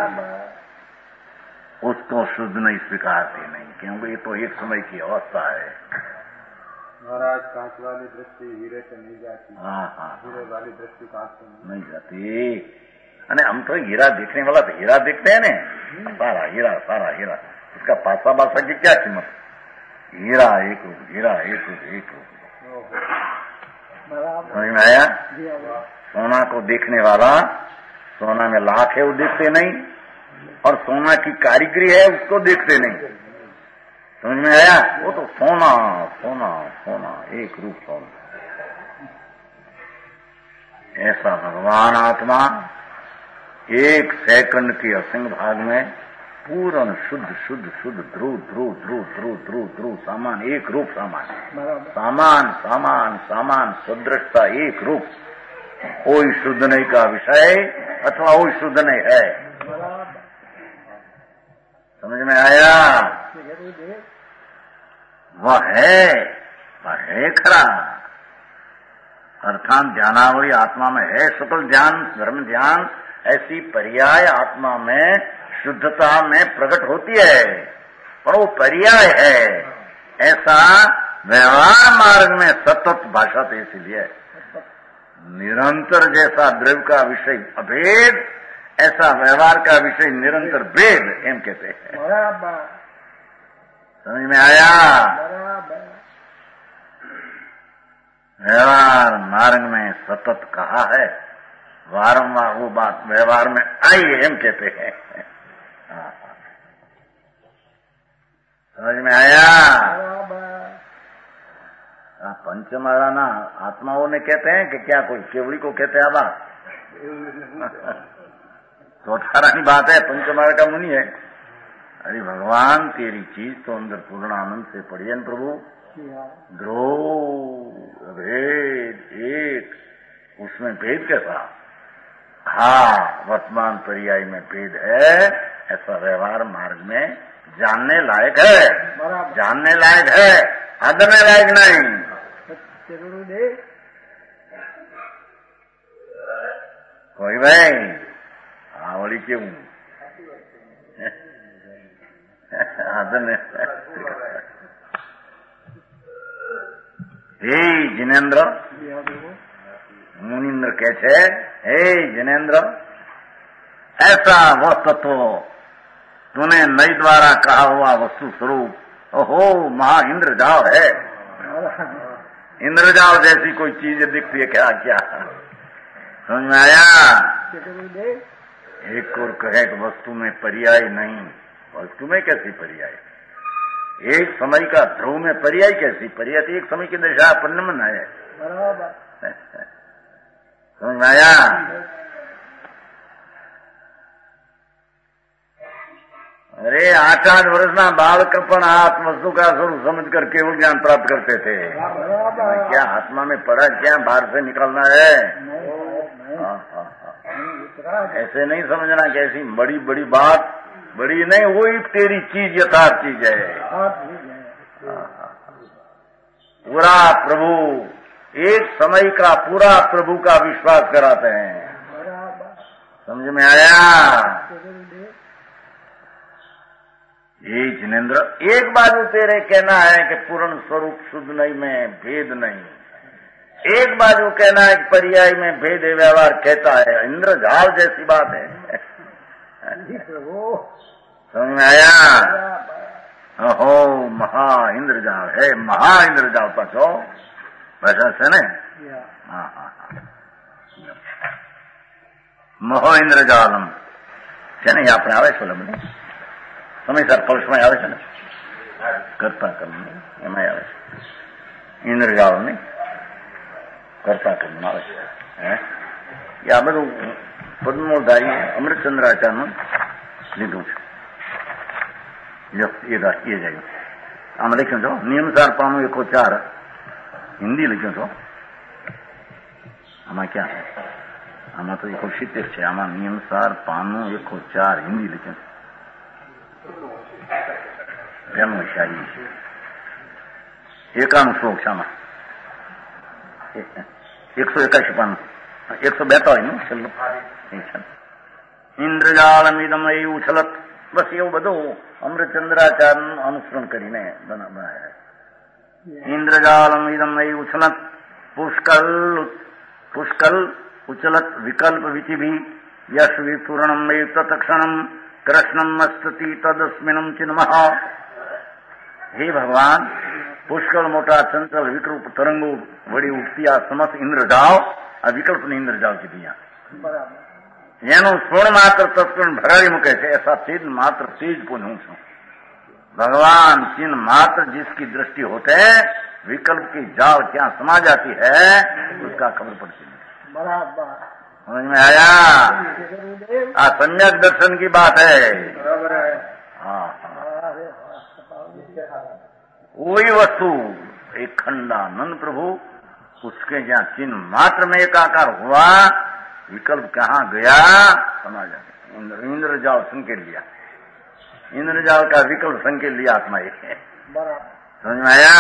उसको शुद्ध नहीं, स्वीकारती नहीं, क्योंकि ये तो एक समय की अवस्था है। महाराज कांच वाली दृष्टि हीरे से नहीं जाती। हीरे वाली दृष्टि कांच से नहीं जाती। अरे हम तो हीरा देखने वाला तो हीरा देखते हैं ना, सारा हीरा, सारा हीरा, उसका पासा बासा की क्या कीमत? हीरा एक रूप, हीरा एक रूप, एक रूप। समझ में आया? सोना को देखने वाला, सोना में लाख है वो देखते नहीं, और सोना की कारीगरी है उसको देखते नहीं। समझ में आया? वो तो सोना सोना सोना, एक रूप सोना। ऐसा भगवान आत्मा एक सेकंड के असंग भाग में पूर्ण शुद्ध शुद्ध शुद्ध ध्रुव ध्रुव ध्रुव ध्रुव ध्रुव ध्रुव सामान, एक रूप सामान, सामान सामान सामान सदृशता एक रूप। कोई शुद्ध नहीं का विषय अथवा कोई शुद्ध नहीं है। समझ में आया? वह है खरा, अर्थात ध्यानावली आत्मा में है। सकल ध्यान, धर्म ध्यान ऐसी पर्याय आत्मा में शुद्धता में प्रकट होती है, पर वो पर्याय है। ऐसा व्यवहार मार्ग में सतत भाषा तो इसलिए निरंतर, जैसा द्रव्य का विषय अभेद, ऐसा व्यवहार का विषय निरंतर भेद, एम कहते हैं। समझ में आया? व्यवहार मार्ग में सतत कहा है, वारंवार वो बात व्यवहार में आई है, एम कहते हैं। समझ में आया? पंचमाराना आत्माओं ने कहते हैं कि क्या कोई केवड़ी को कहते हैं? बात तो अठारह बात है, पंचमारा का मुनि है। अरे भगवान तेरी चीज तो अंदर पूर्ण आनंद से पड़ी है प्रभु। ध्रुव भेद एक, उसमें भेद कैसा? हाँ, वर्तमान पर्याय में भेद है, ऐसा व्यवहार मार्ग में जानने लायक है, जानने लायक है, आदरने लायक नहीं। कोई भाई आवड़ी क्यों आदरने हे जिनेन्द्र, मुनिन्द्र कहते हैं, हे जिनेन्द्र, ऐसा वह तत्व तूने नई द्वारा कहा हुआ वस्तु स्वरूप ओहो महा इंद्रजाल है। इंद्रजाल जैसी कोई चीज दिखती है क्या? क्या समझ में आया? एक और कहे कि वस्तु में पर्याय नहीं, वस्तु में कैसी पर्याय? एक समय का ध्रुव में पर्याय कैसी? पर्याय एक समय की दशा परिणमन है। समझ में आया? अरे 8-8 वर्षना बालक पण आत्मवस्तु का स्वरूप समझकर केवल ज्ञान प्राप्त करते थे। क्या आत्मा में पड़ा, क्या बाहर से निकलना है? ऐसे नहीं समझना कि ऐसी बड़ी बड़ी बात बड़ी नहीं, वही तेरी चीज यथार्थ चीज है। पूरा प्रभु, एक समय का पूरा प्रभु का विश्वास कराते हैं। समझ में आया? ये जिनेन्द्र, एक बाजू तेरे कहना है कि पूर्ण स्वरूप शुद्ध नहीं में भेद नहीं, एक बाजू कहना है कि पर्याय में भेद व्यवहार कहता है। इंद्रजाल जैसी बात है। समझ में आया? हो महा इंद्रजाल है, महा इंद्रजाल पाछो भाषा से ने। हाँ, મહો ઇન્દ્રજાલમ છે ને, એ આપણે આવે છે લમને સમયસર પલ્સમાં આવે છે ને, કરતા કર્મ એમાં આવે છે ઇન્દ્રજાલ નહીં, કરતા કર્મ આવે છે. એ આ બધું પદ્મોદાયી અમૃતચંદ્રાચાર્યનું લીધું છે. એ જાય આમાં લખ્યું છો નિયમસાર પાનું 104 હિન્દી લખ્યું છો. આમાં ક્યાં છે? આમાં તો 170 છે. આમાં નિયમસાર પાનું 104 હિન્દી લખ્યું એમનું શાહી છે. 91 શ્લોક છે આમાં, 181 પાનું, 142 નું છેલ્લું. ઇન્દ્રજાલમિદમ એ ઉછલત. બસ એવું બધું અમૃતચંદ્રાચાર્યનું અનુસરણ કરીને બનાવ્યા. ઇન્દ્રજાલમિદમ એ ઉછલત પુષ્કલ ઉચલત વિકલ્પ વિચિભી યશ વિપૂર્ણમ તત્ક્ષણમ કૃષ્ણમ મસ્તતિ તદસ્મિનમ ચિન્મઃ. હે ભગવાન, પુષ્કળ મોટા ચંચલ વિકૃપ તરંગો વળી ઉઠતી આ સમસ્ત ઇન્દ્રજાળ, આ વિકલ્પની ઇન્દ્રજાળ કીધી. એનું સ્વર્ણ માત્ર તત્વ ભરાવી મૂકે છે. ऐसा चिन्ह मात्र तेज पुण्य हूं છું. भगवान चिन्ह मात्र जिसकी दृष्टि होते हैं, विकल्प की जाल क्या समा जाती है उसका खबर पड़ती है. समझ में आया? सम्यक दर्शन की बात है. हाँ, वही वस्तु एक खंडानंद प्रभु, उसके जहाँ चिन्ह मात्र में एकाकार हुआ, विकल्प कहाँ गया समा जाता. इंद्रजाल संकेत लिया, इंद्रजाल का विकल्प संकेत लिया आत्मा एक है. समझ में आया?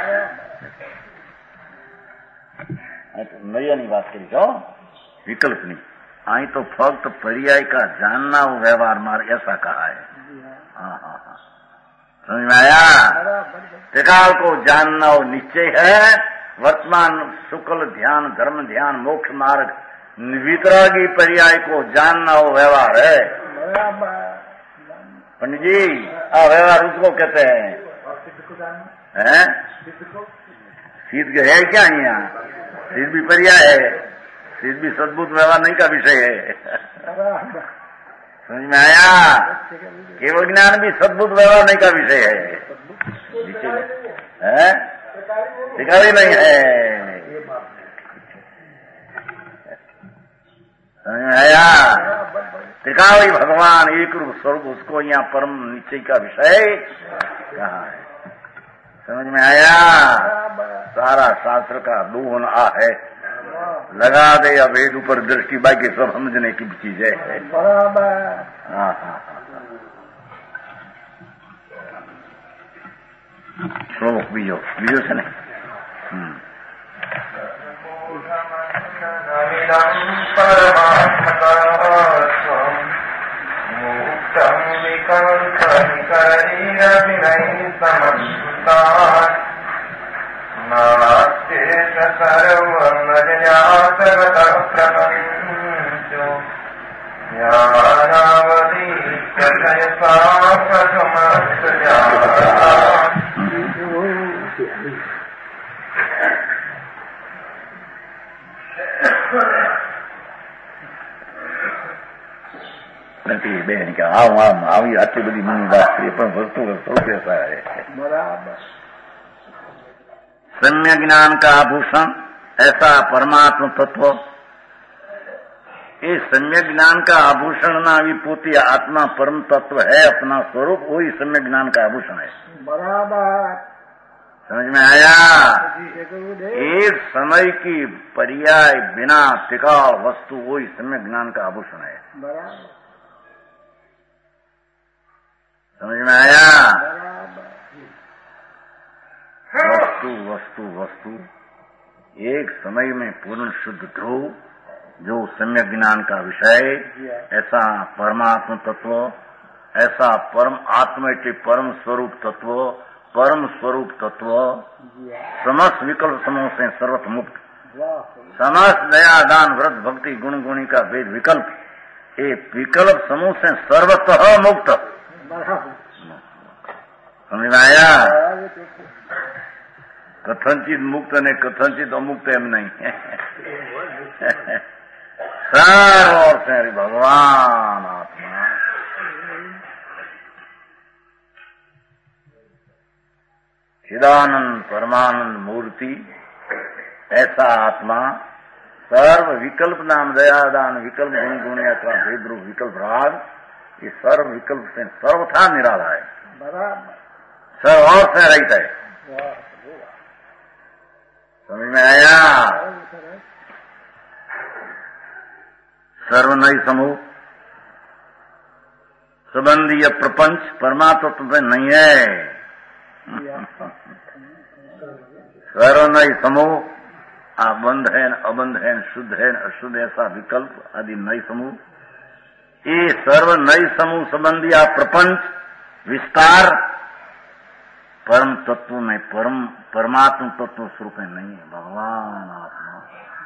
नैयानी बात करी जाओ, विकल्प नहीं. आई तो फक्त पर्याय का जानना वो व्यवहार मार्ग ऐसा कहा है. हाँ, समझ में आया? त्रिकाल को जानना वो निश्चय है. वर्तमान शुक्ल ध्यान, धर्म ध्यान, मोक्ष मार्ग, वितरागी पर्याय को जानना वो व्यवहार है. पंडित जी, व्यवहार उसको कहते हैं. सिद्ध है क्या? यहाँ सिद्ध भी पर्याय है, सिद्ध भी सद्भुत व्यवहार नहीं का विषय है. समझ में आया? केवल ज्ञान भी सद्भुत व्यवहार नहीं का विषय है. टिकावी नहीं है. समझ में आया? त्रिकावी भगवान एक रूप स्वरूप, उसको यहाँ परम निश्चय का विषय कहा है. समझ में आया? सारा शास्त्र का दोहन आ है. लगा दे या वेद ऊपर दृष्टि, बाकी सब समझने की चीज है. हाँ, श्लोक बीजो से नहीं. मुक्तं नास्तेष सर्वमज्ञातगतः प्रपञ्चो ज्ञानावधीत्ययसा प्रथमस्तजा. નથી બેન કે આમ આવી આટલી બધી મની વાત કરીએ, પણ વસ્તુ સ્વરૂપ ऐसा है. सम्य ज्ञान का आभूषण ऐसा परमात्मा तत्व, ये सम्य ज्ञान का आभूषण ना विभूति आत्मा परम तत्व है. अपना स्वरूप वही सम्य ज्ञान का आभूषण है. बराबर. समझ में आया? एक समय की पर्याय बिना टिकाव वस्तु वही सम्य ज्ञान का आभूषण है. समझ में आया? बराबर वस्तु वस्तु वस्तु एक समय में पूर्ण शुद्ध ध्रुव जो सम्यक ज्ञान का विषय, ऐसा परमात्म तत्व, ऐसा परम आत्मा के परम स्वरूप तत्व, परम स्वरूप तत्व, समस्त विकल्प समूह से सर्वथ मुक्त, समस्त दया दान व्रत भक्ति गुण गुणी का वेद विकल्प, ये विकल्प समूह से सर्वतः मुक्त। समझ में आया? कथनचित मुक्त ने कथनचित अमुक्त एम नहीं सर्व और से भगवान आत्मा चिदानंद परमानंद मूर्ति, ऐसा आत्मा सर्व विकल्प नाम दयादान विकल्प गुण गुण अथवा भेद रूप विकल्प राग, ये सर्व विकल्प से सर्वथा निराला है, सर्व और से रहित है। समझ में आया? सर्वनई समूह संबंधीय प्रपंच परमात्म में नहीं है। सर्वनई समूह बंध है अबंध है, शुद्ध है अशुद्ध, ऐसा विकल्प आदि नई समूह, ये सर्व नई समूह संबंधी प्रपंच विस्तार परम तत्व में परमात्म तत्व स्वरूप में नहीं है। भगवान आत्मा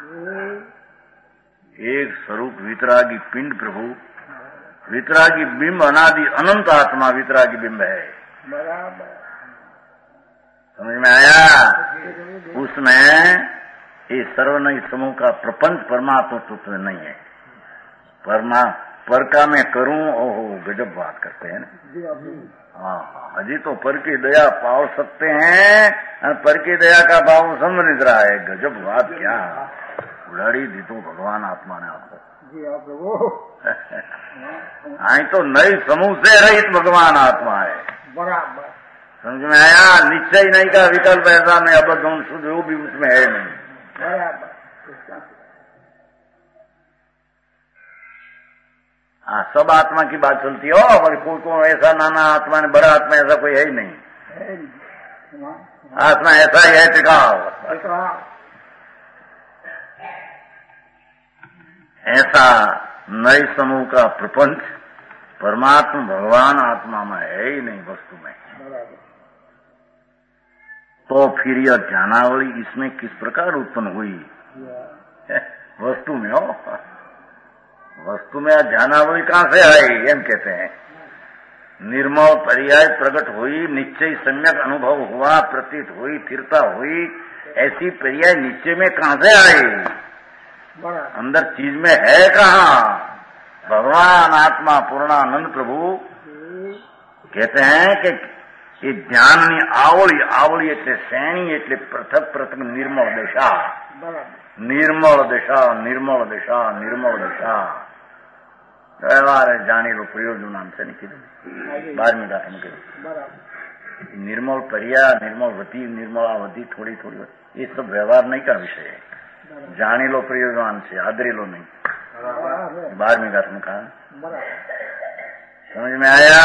एक स्वरूप वितरागी पिंड प्रभु, वितरागी बिंब अनादि अनंत आत्मा वितरागी बिंब है। समझ में आया? उसमें ये सर्वनई समूह का प्रपंच परमात्मा तत्व नहीं है। पर का मैं करूं, ओहो गजब बात करते हैं ना। हाँ, अजी तो पर की दया पाव सकते हैं, पर की दया का भाव समझ रहा है। गजब बात क्या उड़ाड़ी दी तो भगवान आत्मा ने आपको। आई तो नई समूह से रहित भगवान आत्मा है। बराबर समझ में आया? निश्चय नहीं का विकल्प ऐसा नहीं, अबद्ध शुद्ध वो भी उसमें है नहीं। बराबर हाँ, सब आत्मा की बात चलती है। और कोई ऐसा नाना आत्मा ने बड़ा आत्मा ऐसा कोई है ही नहीं। आत्मा ऐसा ही है टिकाओ। ऐसा नए समूह का प्रपंच परमात्मा भगवान आत्मा में है ही नहीं, वस्तु में। तो फिर यह ध्यानावली इसमें किस प्रकार उत्पन्न हुई? वस्तु में हो, वस्तु में ध्यानावली कहां से आई? हम कहते हैं निर्मल पर्याय प्रकट हुई, निश्चय सम्यक अनुभव हुआ, प्रतीत हुई, स्थिरता हुई, ऐसी पर्याय निश्चय में कहां से आई? अंदर चीज में है कहां? भगवान आत्मा पूर्णानंद प्रभु कहते हैं कि ये ध्याननी आवली એટલે શ્રેણી એટલે પૃથક પૃથક निर्मल दिशा, निर्मल दिशा, निर्मल दिशा, निर्मल दिशा व्यवहार है। जानी लो प्रयोजन नाम से निकले 12वीं गाथा में निर्मल पर्या, निर्मलवती, निर्मलावती, थोड़ी थोड़ी, ये सब व्यवहार नहीं का विषय है। जानी लो प्रयोजन से, आदरी लो नहीं। 12वीं गाथा में कहा। समझ में आया?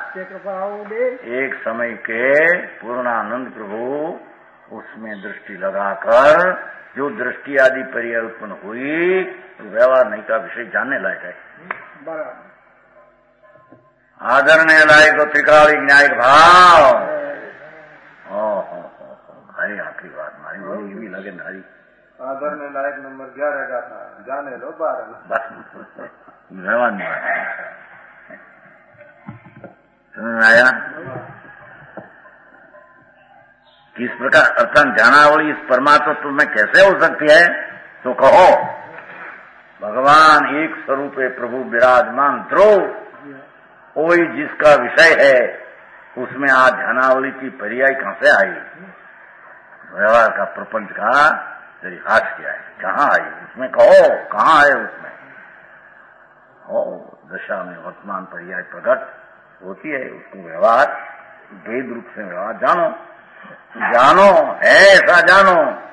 एक समय के पूर्णानंद प्रभु उसमें दृष्टि लगाकर जो दृष्टि आदि पर्याय उत्पन्न हुई, व्यवहार नहीं का विषय जानने लायक है। आदरणीय लायक त्रिकाली न्यायिक भाव। भाई आखिरी बात मारी बोली भी लगे नारी। आदरणीय लायक नंबर 11 का था, जाने लो 12 बस व्यवहार नहीं समझ में आया? किस प्रकार अर्थात ध्यानावली इस परमात्मा में कैसे हो सकती है? तो कहो भगवान एक स्वरूप प्रभु विराजमान ध्रुव, वही जिसका विषय है, उसमें आज ध्यानावली की पर्याय कहां से आई? व्यवहार का प्रपंच का हाथ किया है, कहाँ आई? उसमें कहो कहाँ है? उसमें हो दशा में वर्तमान पर्याय प्रकट होती है, उसको व्यवहार भेद रूप से व्यवहार जानो, जानो है ऐसा जानो।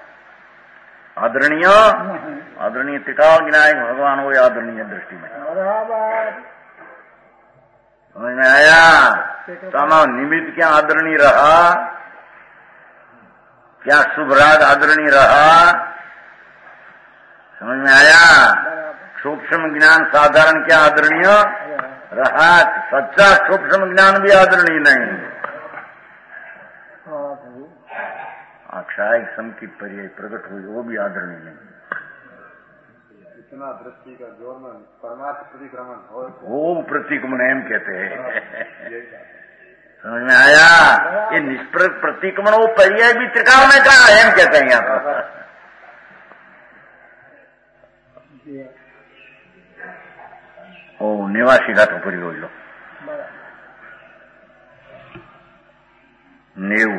आदरणीय टिकाव विनायक भगवान हो आदरणीय दृष्टि में। समझ में आया? तो हमारा निमित्त क्या आदरणीय रहा, क्या शुभ राग आदरणीय रहा, समझ में आया। सूक्ष्म ज्ञान साधारण क्या आदरणीय रहा, सच्चा सूक्ष्म ज्ञान भी आदरणीय नहीं। अक्षाय सम की पर्याय प्रकट हुई वो भी आदरणीय नहीं। इतना दृष्टि का जोर में परमार्थ प्रतिक्रमण हो, वो प्रतिक्रमण एम कहते हैं। समझ में आया। ये निष्प्रक प्रतिक्रमण वो पर्याय भी त्रिकाल में कहा एम कहते हैं यहाँ पर। ओ निवासी का तो पूरी हो लो नेव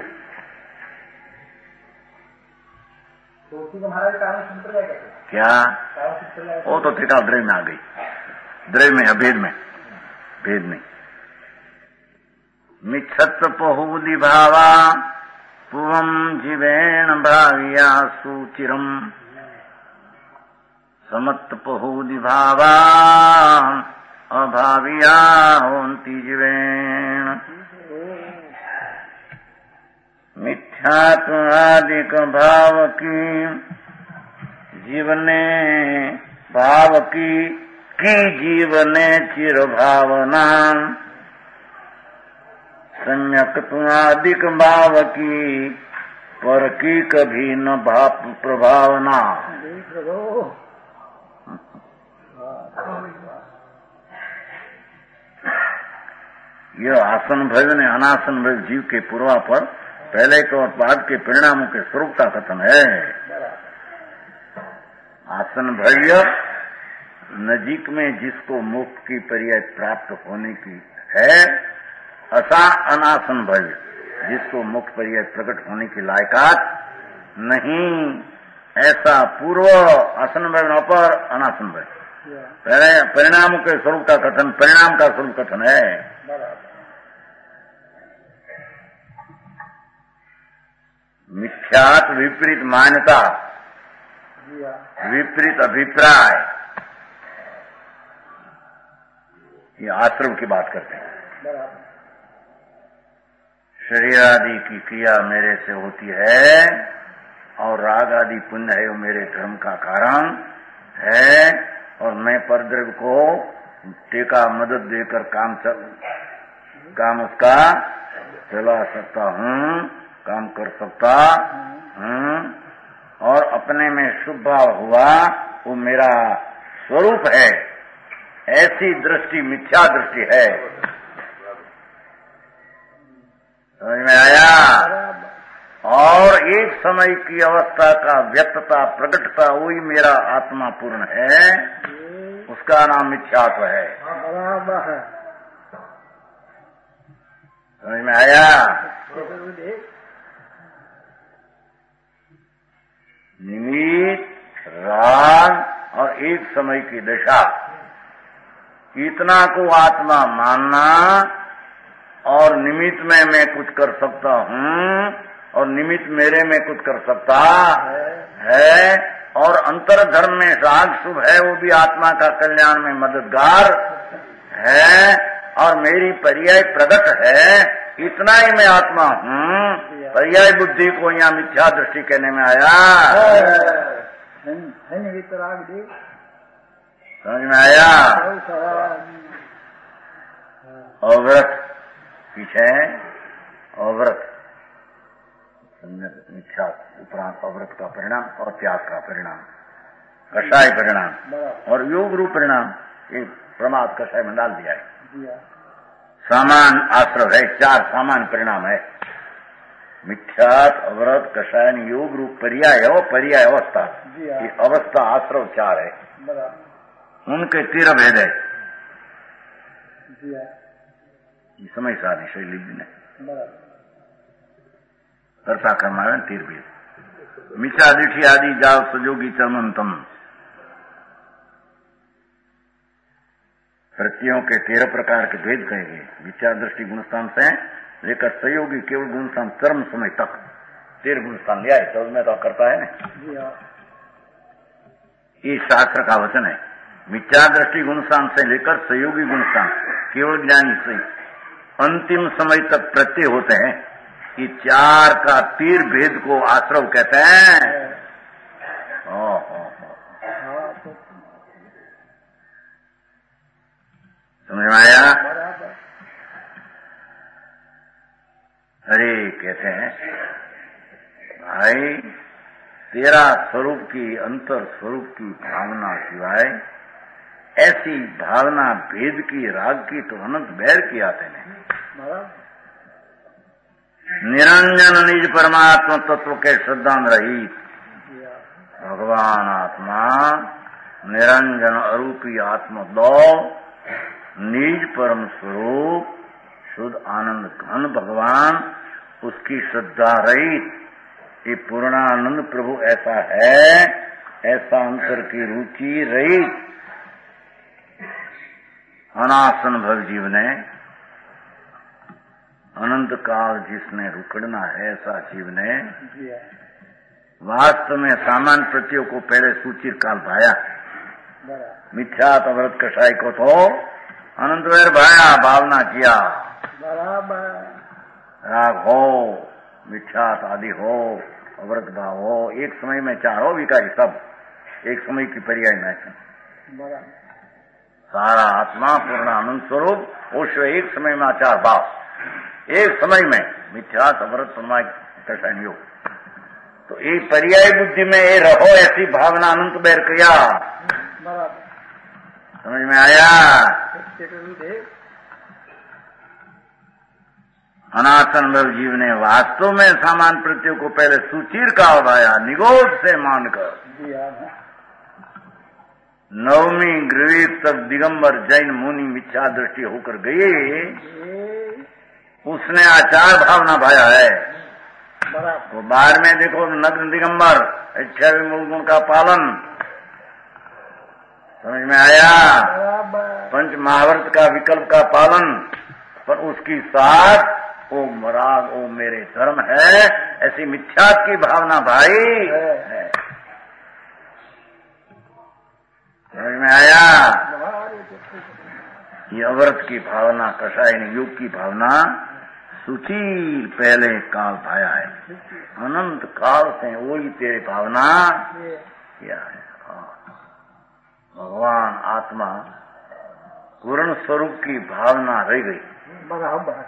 क्या वो तो त्रिकाल द्रव्य में आ गई, द्रव्य में अभेद में, भेद नहीं। मिच्छत पहुदि भावा पुवम जीवेण भाविया सुचिरम समत्त पहुदि भावा अभाविया होन्ति जीवेण मिथ्यात्मादिक भाव की जीवने भाव की जीवने चिर भावना सम्यक्त्वादिक भाव की पर की कभी न भाप प्रभावना। यह आसन भय ने अनासन भय जीव के पूर्वा पर पहले के और बाद के परिणामों के स्वरूप का कथन है। आसन भव्य नजीक में जिसको मोक्ष की पर्याय प्राप्त होने की है, असा अनासन भव्य जिसको मोक्ष पर्याय प्रकट होने की लायकात नहीं, ऐसा पूर्व आसन भव्य अपर अनासन भव्य पहले परिणामों के स्वरूप का कथन, परिणाम का स्वरूप कथन है। मिथ्यात विपरीत मान्यता, विपरीत अभिप्राय, ये आश्रम की बात करते हैं। शरीर आदि की क्रिया मेरे से होती है और राग आदि पुण्य है वो मेरे धर्म का कारण है, और मैं परद्रव्य को टेका मदद देकर काम उसका चला सकता हूँ, काम कर सकता हूँ, और अपने में शुभ भाव हुआ वो मेरा स्वरूप है, ऐसी दृष्टि मिथ्या दृष्टि है। समझ में आया। और एक समय की अवस्था का व्यक्तता प्रकटता वही मेरा आत्मा पूर्ण है, उसका नाम मिथ्यात्व है। समझ में आया। निमित्त राग और एक समय की दशा, इतना को आत्मा मानना और निमित्त में मैं कुछ कर सकता हूँ और निमित्त मेरे में कुछ कर सकता है, और अंतर धर्म में राग शुभ है वो भी आत्मा का कल्याण में मददगार है, और मेरी पर्याय प्रगट है, इतना ही मैं आत्मा हूँ। पर्याय बुद्धि को यहाँ मिथ्या दृष्टि कहने में आया। समझ में आया। अव्रत पीछे अव्रत मिथ्या उपरांत अव्रत का परिणाम और त्याग का परिणाम, कषाय परिणाम और योग रूप परिणाम, ये प्रमाद कषाय में डाल दिया है। सामान आश्रव है, चार सामान्य परिणाम है। मिथ्यात अव्रत कषायन योग रूप पर्याय है, पर्याय अवस्था, ये अवस्था आश्रव चार है, उनके 13 भेद है। ये समय साधी शैली ने कर्ता कर्मायण 13 भेद। मिथ्या दृष्टि आदि जाव सजोगी चरमंतम, वृत्तियों के 13 प्रकार के भेद कहे गए। विचार दृष्टि गुणस्थान से लेकर सहयोगी केवल गुणस्थान चरम समय तक 13 गुणस्थान लिया है। 14 में तो करता है ना, ये शास्त्र का वचन है। विचार दृष्टि गुणस्थान से लेकर सहयोगी गुणस्थान केवल ज्ञानी से अंतिम समय तक प्रत्यय होते हैं कि चार का तीर भेद को आश्रव कहते हैं। समझ में आया? अरे कहते हैं भाई तेरा स्वरूप की अंतर स्वरूप की भावना सिवाय ऐसी भावना भेद की राग की तो अनंत बैर की आते नहीं। निरंजन निज परमात्मा तत्व के श्रद्धान रहित भगवान आत्मा निरंजन अरूपी आत्मा दो निज परम स्वरूप शुद्ध आनंद घन भगवान उसकी श्रद्धा रहित ये पूर्णानंद प्रभु ऐसा है, ऐसा अंतर की रुचि रहित अनासन भव जीव ने अनंत काल जिसने रुकड़ना है ऐसा जीव ने वास्तव में सामान्य प्रतियों को पहले सूचिर काल भाया, मिथ्या तव्रत कषाय को तो अनंत वैर भाया, भावना किया राग हो मिथ्यात आदि हो अव्रत भाव हो, एक समय में चार हो विकारी सब एक समय की पर्याय में सारा आत्मा पूर्ण आनंद स्वरूप उस एक समय में आचार भाव एक समय में मिथ्यात अव्रत प्रमाय कषाय योग तो एक पर्याय बुद्धि में ये रहो ऐसी भावना अनंत बैर किया। समझ में आया? अनासन भव जीव ने वास्तव में सामान प्रत्ययों को पहले सुचीर का उठाया निगोद से मानकर नवमी ग्रवीत तक दिगंबर जैन मुनि मिथ्या दृष्टि होकर गए, उसने आचार भावना भाया है। तो बाहर में देखो नग्न दिगंबर इच्छा विमूल गुण का पालन, समझ में आया? पंच महावर्त का विकल्प का पालन, पर उसकी साथ ओ मराग ओ मेरे धर्म है ऐसी मिथ्यात की भावना भाई है। समझ में आया? ये अव्रत की भावना कषायनी युग की भावना सुचीर पहले काल भाया है, अनंत काल से वही तेरे भावना किया है। भगवान आत्मा पूर्ण स्वरूप की भावना रह गई।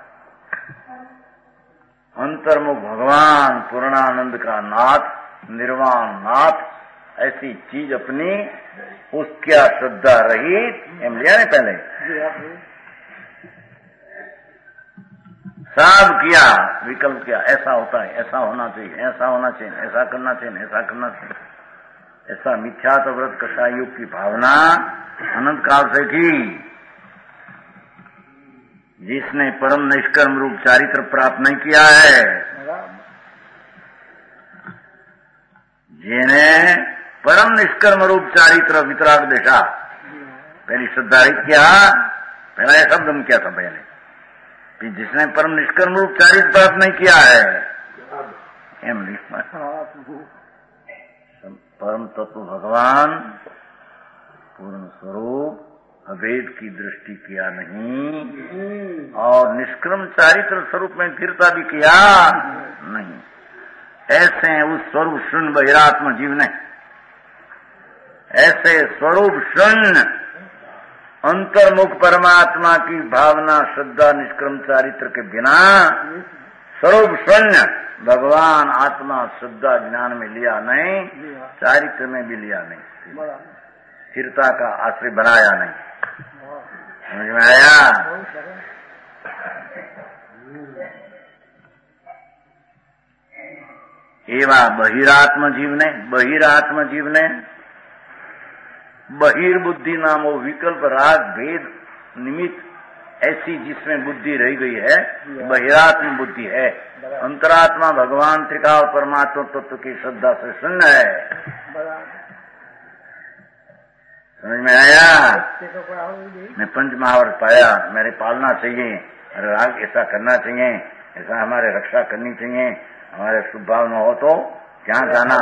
अंतर्मुख भगवान पूर्णानंद का नाथ निर्वाण नाथ ऐसी चीज अपनी उसकी श्रद्धा रहित एम लिया नहीं पहले सब किया विकल्प किया ऐसा होता है ऐसा होना चाहिए ऐसा होना चाहिए ऐसा करना चाहिए ऐसा करना चाहिए, ऐसा मिथ्यात व्रत कषाय युग की भावना अनंत काल से की। जिसने परम निष्कर्म रूप चारित्र प्राप्त नहीं किया है, जिन्हें परम निष्कर्म रूप चारित्र वितराग देखा पहली श्रद्धा किया, पहला यह शब्द हम किया था पहले कि जिसने परम निष्कर्म रूप चारित्र प्राप्त नहीं किया है परम तत्व भगवान पूर्ण स्वरूप अभेद की दृष्टि किया नहीं और निष्क्रम चारित्र स्वरूप में स्थिरता भी किया नहीं। ऐसे उस स्वरूप शून्य बहिरात्म जीव ने ऐसे स्वरूप शून्य अंतर्मुख परमात्मा की भावना श्रद्धा निष्क्रम चारित्र के बिना स्वरूप शून्य भगवान आत्मा श्रद्धा ज्ञान में लिया नहीं, चारित्र में भी लिया नहीं, स्थिरता का आश्रय बनाया नहीं। समझ में आया? एवं बहिरात्म जीव ने बहिर्बुद्धि नाम वो विकल्प राग भेद निमित्त ऐसी जिसमें बुद्धि रह गई है बहिरात्म बुद्धि है। अंतरात्मा भगवान त्रिकाल परमात्मा तत्व की श्रद्धा से शून्य है। समझ में आया? मैं पंच महावर्त पाया, मेरे पालना चाहिए, अरे राग ऐसा करना चाहिए, ऐसा हमारे रक्षा करनी चाहिए, हमारे शुभ भाव न हो तो क्या जाना,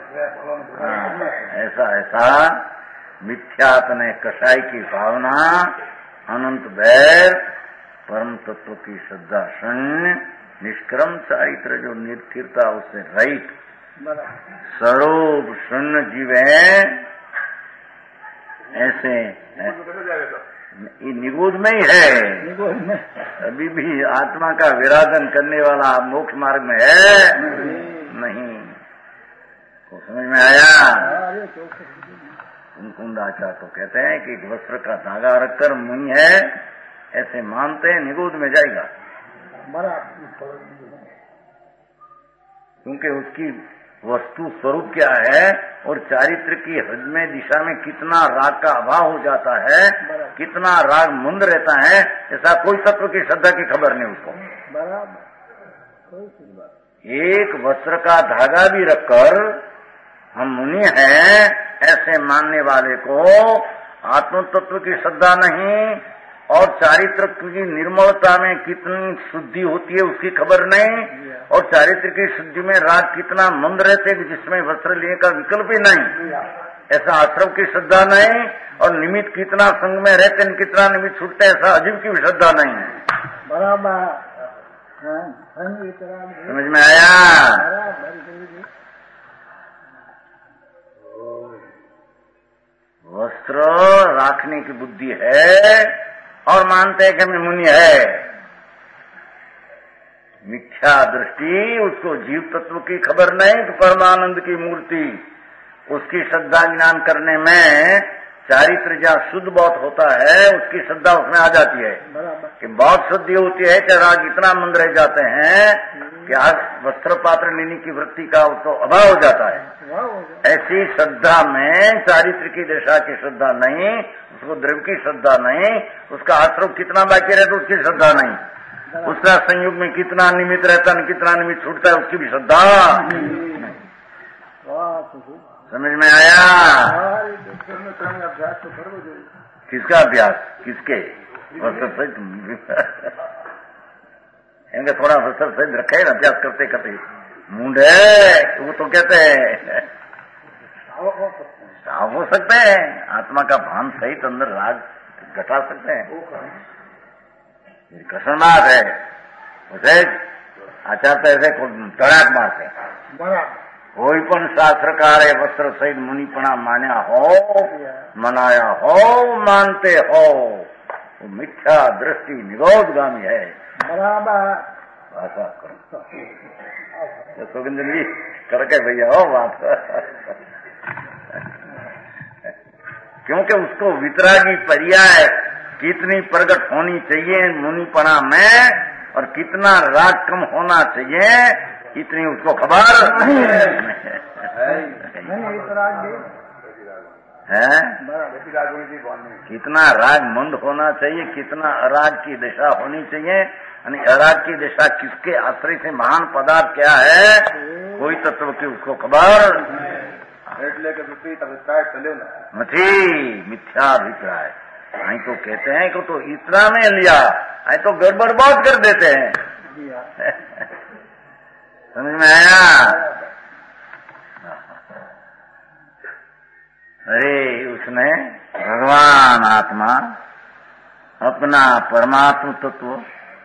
ऐसा ऐसा मिथ्यात ने कषाय की भावना अनंत बैर परम तत्व की श्रद्धा शून्य निष्क्रम चारित्र जो निर्थिरता उससे रहित स्वरूप शून्य जीव है, ऐसे निगूढ़ में ही है। अभी भी आत्मा का विराधन करने वाला मोक्ष मार्ग में है नहीं। तो समझ में आया? कुंदाचार्य तो कहते हैं कि एक वस्त्र का धागा रखकर मुनि है ऐसे मानते हैं, निगूढ़ में जाएगा, क्योंकि उसकी वस्तु स्वरूप क्या है और चारित्र की हृदय दिशा में कितना राग का अभाव हो जाता है, कितना राग मुंद रहता है, ऐसा कोई तत्व की श्रद्धा की खबर नहीं उसको। एक वस्त्र का धागा भी रखकर हम मुनि हैं ऐसे मानने वाले को आत्म तत्व की श्रद्धा नहीं और चारित्र की निर्मलता में कितनी शुद्धि होती है उसकी खबर नहीं, और चारित्र की शुद्धि में राग कितना मंद रहते जिसमें वस्त्र लेने का विकल्प ही नहीं, ऐसा आश्रम की श्रद्धा नहीं, और निमित्त कितना संग में रहते कितना निमित्त छूटते ऐसा अजीब की भी श्रद्धा नहीं है। बराबर समझ में आया? वस्त्र राखने की बुद्धि है और मानते हैं कि मैं मुनि है। मिथ्या दृष्टि, उसको जीव तत्व की खबर नहीं कि परमानंद की मूर्ति, उसकी श्रद्धा ज्ञान करने में चारित्र जहाँ शुद्ध बहुत होता है उसकी श्रद्धा उसमें आ जाती है कि बहुत शुद्धि होती है, कि राग इतना मंद रह जाते हैं कि आज वस्त्र पात्र लेने की वृत्ति का उसको अभाव हो जाता है। ऐसी श्रद्धा में चारित्र की दशा की श्रद्धा नहीं, उसको द्रव्य की श्रद्धा नहीं, उसका आश्रम कितना बाकी रहता उसकी श्रद्धा नहीं, उसका संयोग में कितना निमित्त रहता है कितना निमित्त छूटता है उसकी भी श्रद्धा। समझ में आया? किसका अभ्यास? किसके? वस्त्र सहित इनका थोड़ा वस्त्र सहित रखा है ना अभ्यास करते करते मुंड है वो तो कहते हैं साफ हो सकते हैं, आत्मा का भान सहित अंदर राग घटा सकते हैं। कृष्ण बात है उसे आचार्य ऐसे तड़ाक मारते हैं। कोई पण शास्त्रकार वस्त्र सहित मुनिपणा मान्या हो मनाया हो मानते हो वो मिथ्या दृष्टि निरोधगामी है। बराबर ऐसा करो सुगंधन जी करके भैया हो बात क्योंकि उसको वितरागी पर्याय कितनी प्रकट होनी चाहिए मुनिपणा में और कितना राग कम होना चाहिए इतनी उसको खबर है। कितना राग मंद होना चाहिए, कितना अराग की दिशा होनी चाहिए, यानी अराग की दिशा किसके आश्रय से महान पदार्थ क्या है कोई तत्व की उसको खबर नहीं। मिथ्याभिप्राय आई तो कहते हैं कि तो इतना में लिया, आई तो गड़बड़ बहुत कर देते हैं। समझ में आया? अरे उसने भगवान आत्मा अपना परमात्म तत्व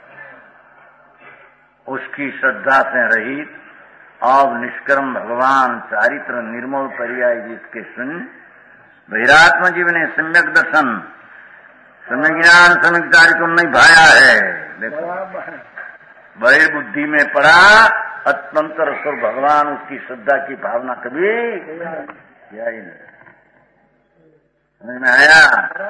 उसकी श्रद्धा से रहित और निष्कर्म भगवान चारित्र निर्मल पर्याय जिसके सुन बहिरात्मा जीव ने सम्यक दर्शन सम्यक ज्ञान सम्यक चारित्र नहीं भाया है। देखो बड़े बुद्धि में पड़ा अत्यंतर स्वर भगवान उसकी श्रद्धा की भावना कभी किया ही नहीं। समझ में आया?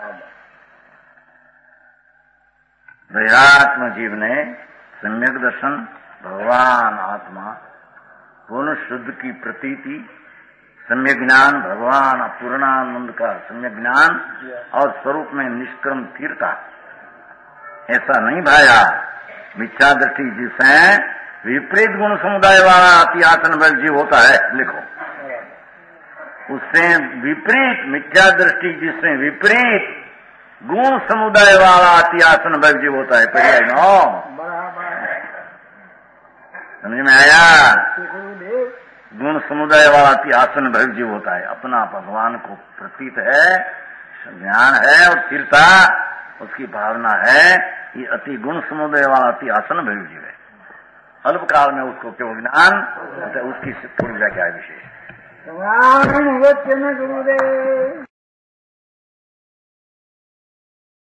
बहिरात्म जीव ने सम्यक दर्शन भगवान आत्मा पूर्ण शुद्ध की प्रतीति सम्यक ज्ञान भगवान पूर्णानंद का सम्यक ज्ञान और स्वरूप में निष्क्रम स्थिरता ऐसा नहीं भाया। मिथ्या दृष्टि जिससे विपरीत गुण समुदाय वाला अति आसन बल जीव होता है, लिखो उससे विपरीत मिथ्या दृष्टि जिससे विपरीत गुण समुदाय वाला अति आसन बल जीव होता है। पर्याय नो समझ में आया? गुण समुदाय वाला अति आसन भय जीव होता है, अपना भगवान को प्रतीत है, ज्ञान है और स्थिरता उसकी भावना है ये अति गुण समुदय वाला अति आसन भय जीव है। अल्प काल में उसको केवल ज्ञान, तो उसकी पूर्व व्याख्या विशेष। राम वचन गुरुदेव।